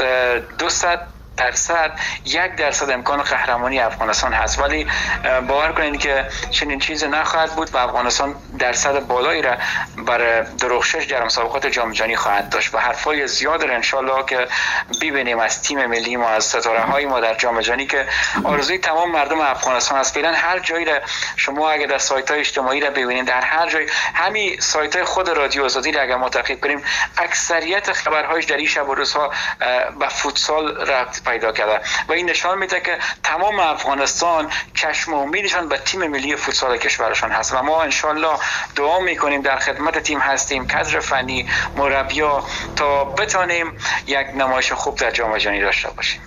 200% 1% امکان قهرمانی افغانستان هست، ولی باور کنید که چنین چیزی نخواهد بود و افغانستان درصد بالایی را بر درخشش در مسابقات جام جهانی خواهد داشت و حرفای زیاد را انشالله که ببینیم از تیم ملی ما، از ستاره های ما در جام جهانی که آرزوی تمام مردم افغانستان است. فعلا هر جایی را شما اگر در سایت های اجتماعی را ببینید، در هر جای، همین سایت های خود رادیو آزادی را اگر ما تعقیب کنیم، اکثریت خبرهایش در این شب و روزها به فوتسال ربط پیدا کرده و این نشان میده که تمام افغانستان چشم و امیدشان به تیم ملی فوتسال کشورشان هست و ما انشالله دعا میکنیم، در خدمت تیم هستیم، کادر فنی، مربیا، تا بتونیم یک نمایش خوب در جام جهانی داشته باشیم.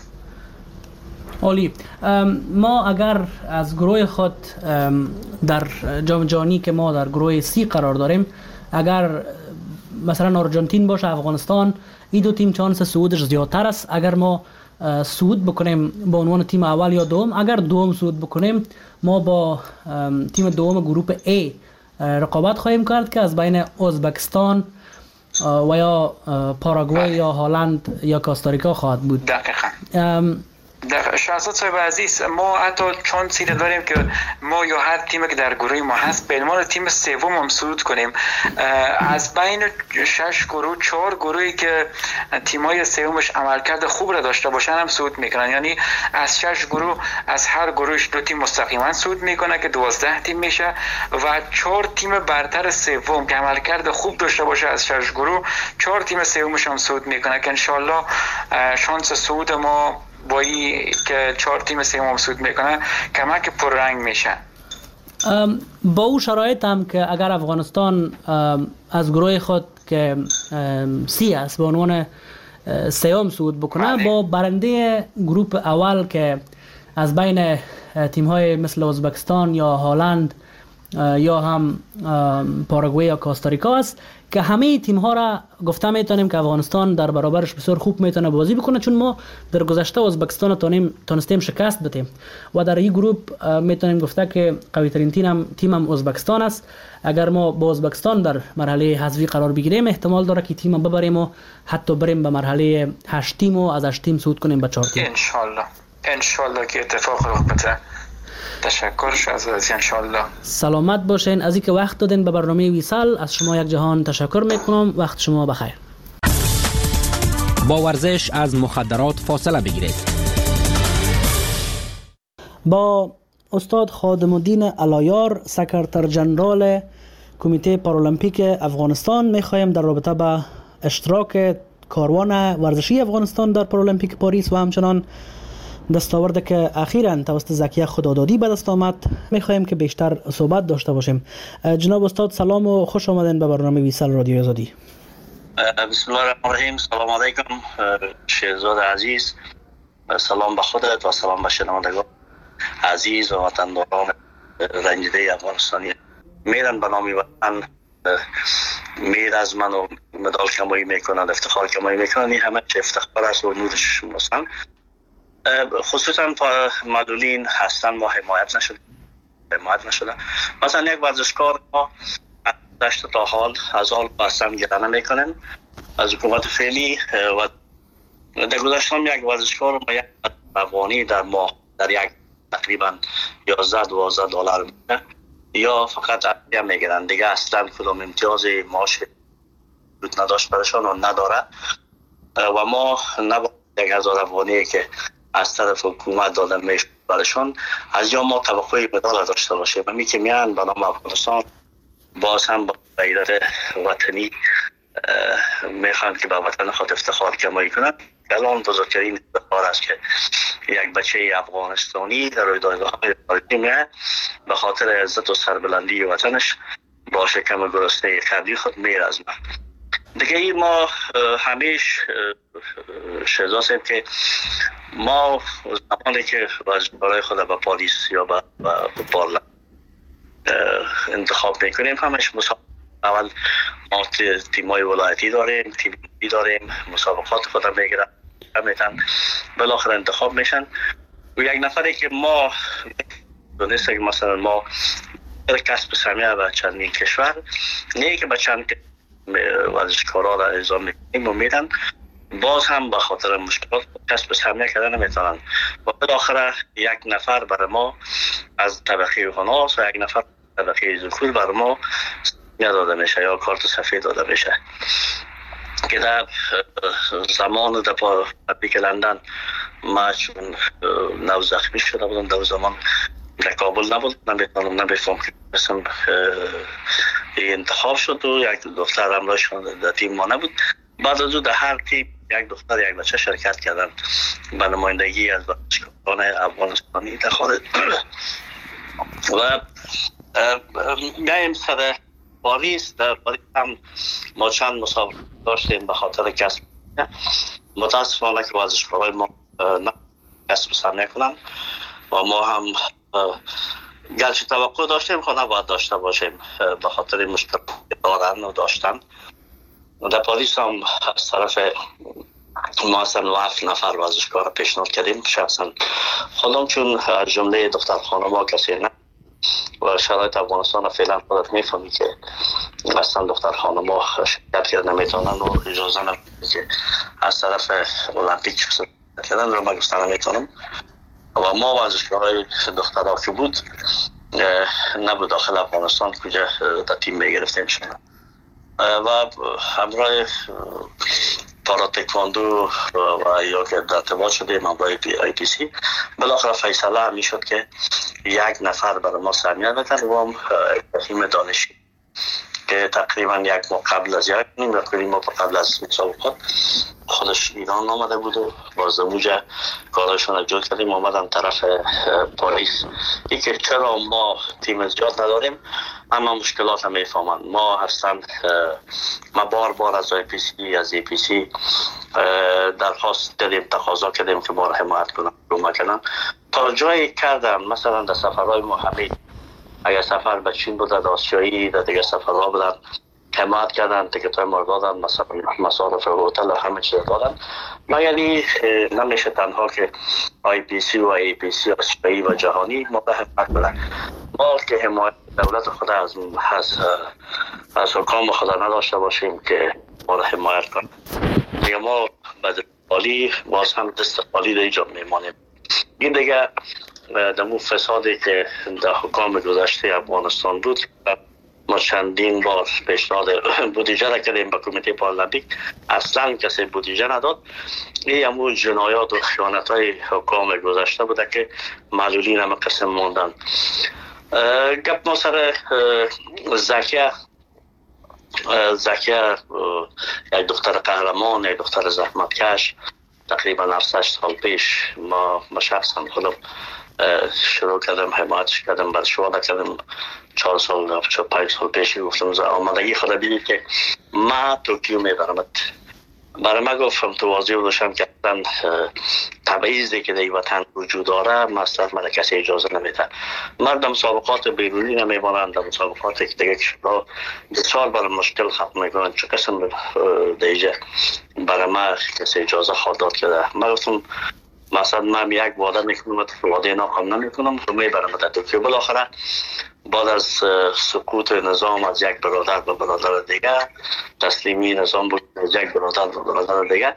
عالی. ما اگر از گروه خود در جام جهانی که ما در گروه C قرار داریم، اگر مثلا آرژانتین باشه، افغانستان، این دو تیم چانس صعودش زیادتر است. اگر ما صعود بکنیم به عنوان تیم اول یا دوم، اگر دوم صعود بکنیم ما با تیم دوم گروه A رقابت خواهیم کرد که از بین ازبکستان و یا پاراگوئه یا هلند یا کاستاریکا خواهد بود. دقیقاً. در شهزاد صاحب عزیز، ما حتی چون سیده داریم که ما یا هر تیمی که در گروه ما هست به عنوان تیم سوم هم صعود کنیم. از بین 6 گروه 4 گروهی که تیمای سومش عملکرد خوب را داشته باشن هم صعود میکنن، یعنی از 6 گروه از هر گروهش 2 تیم مستقیما صعود میکنه که 12 تیم میشه و 4 تیم برتر سوم که عملکرد خوب داشته باشه از 6 گروه 4 تیم سومش هم صعود میکنه که انشالله شانس صعود ما با این که 4 تیم سوم صعود میکنه کمک پررنگ میشه. با او شرایط هم که اگر افغانستان از گروه خود که C است به عنوان سوم صعود بکنه، با برنده گروه اول که از بین تیم های مثل ازبکستان یا هلند یا هم پاراگوئه یا کاستاریکا است که همه تیم ها را گفته میتونیم که افغانستان در برابرش بسیار خوب میتونه بازی بکنه، چون ما در گذشته ازبکستان تونستیم شکست بدیم و در این گروه میتونیم گفته که قوی ترین تیم هم ازبکستان است. اگر ما با ازبکستان در مرحله حذفی قرار بگیریم احتمال داره که تیم ببریم و حتی بریم به مرحله 8 تیم و از 8 تیم صعود کنیم به 4 تیم. انشالله که اتفاق رخ بده. تشکر شهزاد، انشالله. سلامت باشین. از اینکه وقت دادین به برنامه ویسال از شما یک جهان تشکر میکنم. وقت شما بخیر. با ورزش از مخدرات فاصله بگیرید. با استاد خادم الدین علایار، سکرتر جنرال کمیته پارالمپیک افغانستان میخوایم در رابطه با اشتراک کاروان ورزشی افغانستان در پارالمپیک پاریس و همچنان دستاورد که اخیراً توسط زکیه خدادادی به دست آمد میخوایم که بیشتر صحبت داشته باشیم. جناب استاد سلام و خوش آمدین به برنامه ویسال رادیو آزادی. بسم الله الرحمن الرحیم. سلام علیکم شهزاد عزیز، سلام به خودت و سلام به شنوندگان عزیز و وطنداران رنجیده افغانستانی. میرن به نام وطن، میر از من و مدال کمایی میکنن، افتخار کمایی میکنن، این همه چه افتخار است و نورش هستن. خصوصا معلولین هستن ما حمایت نشده. مثلا یک ورزشکار ما گذشته تا حال از آن بستن گرانه میکنیم از حکومت فعلی و در گذشته هم یک ورزشکار ما یک افغانی در ماه در یک تقریبا 11-12 دلار میده یا فقط عدیه میگیرن دیگه اصلا کدام امتیاز معاش نداشت برشان و نداره و ما نباید 1000 افغانی که از طرف حکومت داده میشه برشان از یا ما توقعی مدال داشته باشیم و می که میان به نام افغانستان باز هم با غیرت وطنی میخوان که به وطن خود افتخار کمایی کنند. الان بزرگترین افتخار است که یک بچه افغانستانی در رویدادهای خارجی میاد به خاطر عزت و سربلندی وطنش با شکم گرسنه خردی خود میرزمه. دیگه ما همیشه شزاسیم که ما زمانی که برای خود به پالیس یا به پارلمان انتخاب میکنیم همش اول ما تیمای ولایتی داریم، تیمی داریم، مسابقات خود میگیرن میتن بالاخره انتخاب میشن و یک نفری که ما دونسته که مثلا ما کسب سهمیه به چندین کشور نه که به چند ورزشکارا را اعزام میکنیم و میدن باز هم به خاطر مشکلات کسب سهمیه کردن نمیتونن و بالاخره یک نفر برای ما از طبقه هناس و یک نفر طبقه ذکور برای ما داده میشه یا کارت سفید داده میشه که در زمان در پیک لندن ما چون نو زخمی شده بودم در زمان در کابل نبود نمیفهم که مثلا انتخاب شد و یک دختر همراهشون در تیم ما نبود. بعد از او در هر تیم یک دختر یک بچه شرکت کردن به نمایندگی از ورزشکاران افغانستانی در خارج و میایم سر پاریس. در پاریس هم ما چند مسابقه داشتیم به خاطر کسب متاسفانه که ورزشکارای ما کسب سهمیه کنن و ما هم گرچه توقع داشتیم خود نباید داشته باشیم به خاطر مشکل دارن و داشتن. در پاریس هم از طرف ما اصلا 7 نفر ورزشکار پیشنهاد کردیم شخصا خودم چون از جمله دختر خانم کسی نه و شرایط افغانستان فعلا خودت میفهمی که اصلا دختر خانم ها شرکت کرد نمیتونن و اجازه نمیده که از طرف المپیک شرکت کردن رو مگستان نمیتونم و ما ورزشکارای دخترها که بود نبود داخل افغانستان کجا در تیم میگرفتیم شدن و همراه پارا تکواندو و یا که در ارتباط شدیم همراه IPC بالاخره فیصله هم میشد که یک نفر برای ما سهمیه بدن و هم تیم دانشی که تقریبا یک ماه قبل از یک ماه قبل از مسابقات خودش ایران آمده بود و با زموج کارشون رو جور کردیم آمدن طرف پاریس. این که چرا ما تیم زیاد نداریم اما مشکلات هم میفهمن ما هستن ما بار از APC درخواست دادیم تقاضا کردیم که ما را حمایت کنن روما کنن تا جایی کردن مثلا در سفرهای ما همه اگر سفر به چین بوده در آسیایی در دیگه سفرها بودن حمایت کردن تیکت های ما دادن مثلا مصارف هتل همه چیز دادن مگر نمیشه تنها که IPC و APC آسیایی و جهانی ما به حمایت بدن ما که حمایت دولت خود از حکام خدا نداشته باشیم که ما را حمایت کنیم دیگه ما بعد خالی باز هم دست خالی در اینجا میمانیم. این دیگه دمو فسادی که در حکام گذشته افغانستان بود ما چندین بار پیشنهاد بودجه را کردیم به کمیته پارلمپیک اصلا کسی بودجه نداد. این همون جنایات و خیانت های حکام گذشته بوده که معلولین همه قسم موندن. گپ ما سر زکیه یک دختر قهرمان یک دختر زحمتکش تقریبا 7-8 سال پیش ما شخصا خودم شروع کردم حمایتش کردم بعد شواده کردم 4 سال 5 سال پیش گفتم آمدگی خدا بیدید که ما توکیو میبرمت برای ما گفتم تو واضح بودشم که تبعیضی که در وطن وجود داره مصرف من کسی اجازه نمیده مردم مسابقات بیرونی نمیبانند در مسابقات که دیگه کشورها بسیار برای مشکل ختم میکنند چه قسم دیگه برای ما کسی اجازه خواهد کرده ما گفتم مثلا من یک وعده میکنم وعده ناکام نمیکنم تو میبرم در توکیو. بالاخره بعد از سقوط نظام از یک برادر به برادر دیگر، تسلیمی نظام بود یک برادر به برادر دیگر،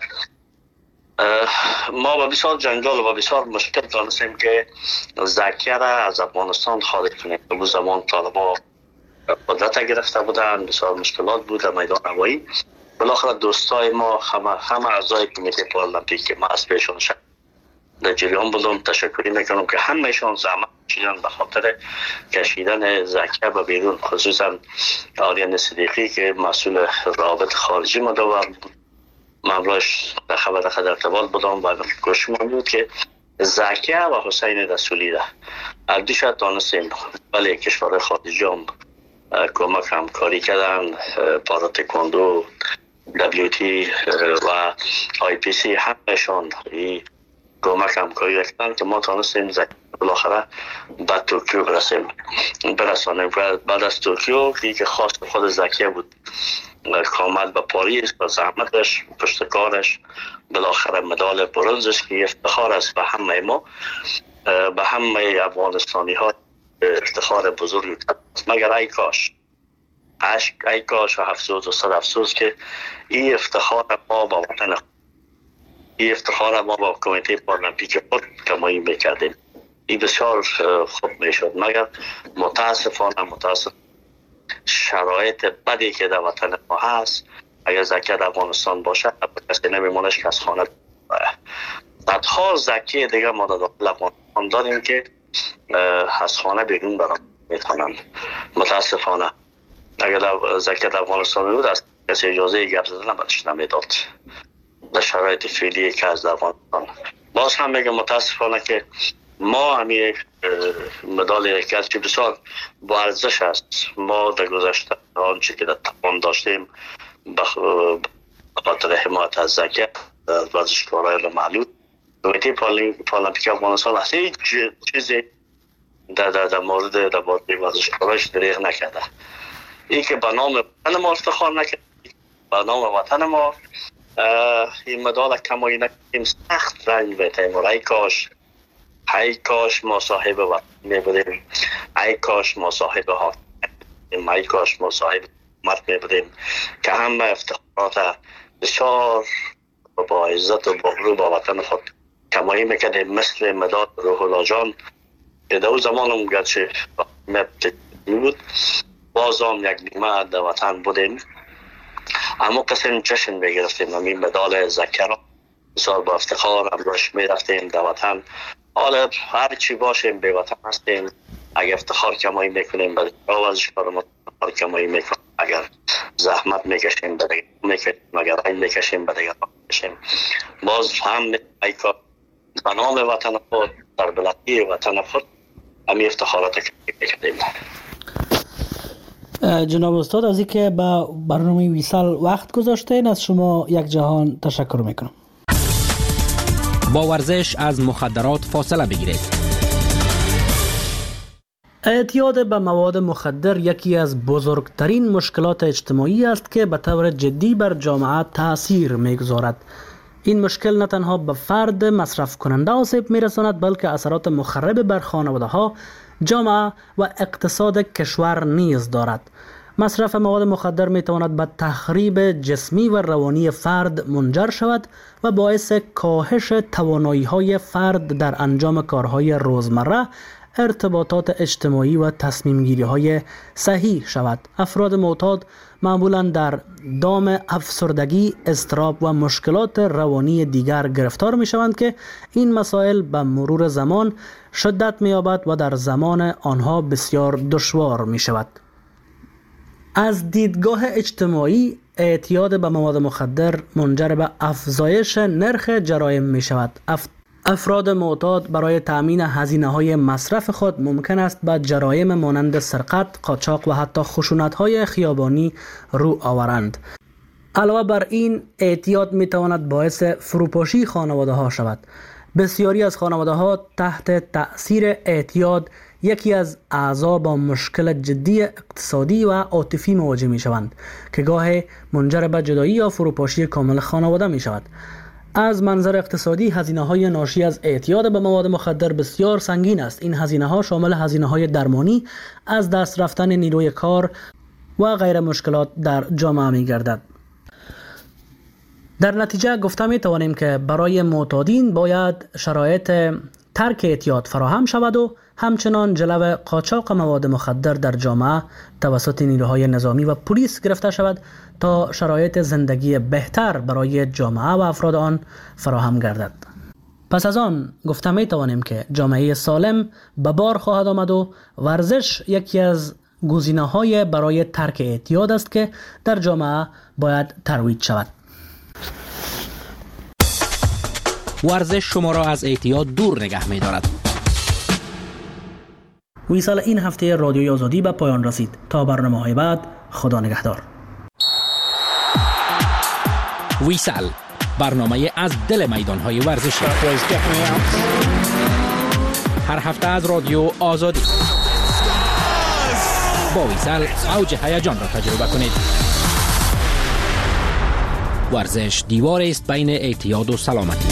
ما با بسیار جنجال و بسیار مشکل دانستیم که زاکیه را از افغانستان خارج کنیم. به زمان طالبان قدرت گرفته بودند، بسیار مشکلات بود در میدان هوایی. بالاخره دوستای ما همه اعضای کمیته پارلمپیک که ما از پیشون در جریان بودم، تشکری میکنم که همهشان زحمت کشیدن به خاطر کشیدن زاکیه به بیرون، خصوصا آریان صدیقی که مسئول روابط خارجی مدور بود. من راش در خبر در ارتباط بودم و گوش بود که زاکیه و حسین رسولی ده اردیش دانستیم، ولی کشور خارجی هم کمک همکاری کردن، پارا تکواندو، WT و IPC همهشان کمک همکاری کردن که ما تانستیم بالاخره به توکیو برسانیم. بعد از توکیو که خاص خود زاکیه بود کامل به پاریس و زحمتش پشتکارش بالاخره مدال برنزش که افتخار است به همه ما، به همه افغانستانی ها افتخار بزرگی. مگر ای کاش و افسوس و صد افسوس که این افتخار ما با وطن، این افتخار ما با کمیته پارلمپیک خود کمایی میکردیم. این بسیار خوب میشد، مگر متاسفانه شرایط بدی که در وطن ما هست، اگر زاکیه در افغانستان باشه کسی نمیمونش که از خانه صدها زاکیه دیگه ما در داخل افغانستان داریم که از خانه بیرون برام میتونن. متاسفانه اگر زاکیه در افغانستان بود از کسی اجازه گپ زدن برش نمیداد در شرایط فعلی که از افغانستان. باز هم میگم متاسفانه که ما همی مدال که بسیار با ارزش است، ما در گذشته آنچه که در توان داشتیم به خاطر حمایت از زاکیه ورزشکارای معلول، کمیته پارلمپیک افغانستان از هیچ چیزی در مورد ورزشکارایش دریغ نکرده. این که به نام وطن ما افتخار نکرده، به نام وطن ما این مدال کمایی نکردیم، سخت رنج بیتیم. ای کاش ما صاحب وطن می بودیم، ای کاش ما صاحب حاکم بودیم، ای کاش ما صاحب حکومت می بودیم که همه افتخارات بسیار با عزت و بغرو با وطن خود کمایی میکردیم، مثل مداد روح الله جان که در زمان هم گرچه بود باز هم یک نیمه در وطن بودیم، اما کسی جشن بگرفتیم. همین مدال زاکیه را بسیار با افتخار امروش میرفتیم در وطن. حالا هر چی باشیم به وطن هستیم، اگر افتخار کمایی میکنیم برای ورزشکار ما افتخار کمایی میکنیم، اگر زحمت میکشیم برای اگر رنج میکشیم برای میکشیم، باز هم ای کار به نام وطن خود در بلندی وطن خود همین افتخارات کردیم. جناب استاد از اینکه به برنامه ویسال وقت گذاشتین از شما یک جهان تشکر میکنم. با ورزش از مخدرات فاصله بگیرید. اعتیاد به مواد مخدر یکی از بزرگترین مشکلات اجتماعی است که به طور جدی بر جامعه تأثیر میگذارد. این مشکل نه تنها به فرد مصرف کننده آسیب میرساند، بلکه اثرات مخرب بر خانواده ها، جامعه و اقتصاد کشور نیز دارد. مصرف مواد مخدر می تواند به تخریب جسمی و روانی فرد منجر شود و باعث کاهش توانایی های فرد در انجام کارهای روزمره، ارتباطات اجتماعی و تصمیم گیری های صحیح شود. افراد معتاد معمولا در دام افسردگی، اضطراب و مشکلات روانی دیگر گرفتار می شوند که این مسائل به مرور زمان شدت می یابد و در زمان آنها بسیار دشوار می شود. از دیدگاه اجتماعی، اعتیاد به مواد مخدر منجر به افزایش نرخ جرایم می شود. افراد معتاد برای تأمین هزینه‌های مصرف خود ممکن است به جرایم مانند سرقت، قاچاق و حتی خشونت‌های خیابانی رو آورند. علاوه بر این، اعتیاد می تواند باعث فروپاشی خانواده ها شود. بسیاری از خانواده ها تحت تأثیر اعتیاد یکی از اعضا با مشکل جدی اقتصادی و عاطفی مواجه می شوند که گاه منجر به جدایی یا فروپاشی کامل خانواده می شود. از منظر اقتصادی هزینه‌های ناشی از اعتیاد به مواد مخدر بسیار سنگین است. این هزینه‌ها شامل هزینه‌های درمانی، از دست رفتن نیروی کار و غیر مشکلات در جامعه می‌گردد. در نتیجه گفته می‌توانیم که برای معتادین باید شرایط ترک اعتیاد فراهم شود و همچنان جلو قاچاق مواد مخدر در جامعه توسط نیروهای نظامی و پلیس گرفته شود تا شرایط زندگی بهتر برای جامعه و افراد آن فراهم گردد. پس از آن گفته می توانیم که جامعه سالم به بار خواهد آمد و ورزش یکی از گزینه‌های برای ترک اعتیاد است که در جامعه باید ترویج شود. ورزش شما را از اعتیاد دور نگه می دارد. ویسال این هفته رادیوی آزادی به پایان رسید. تا برنامه‌های بعد، خدا نگهدار. ویسال، برنامه از دل میدان‌های ورزشی. هر هفته از رادیو آزادی. با ویسال اوج هیجان را تجربه کنید. ورزش دیواری است بین اعتیاد و سلامتی.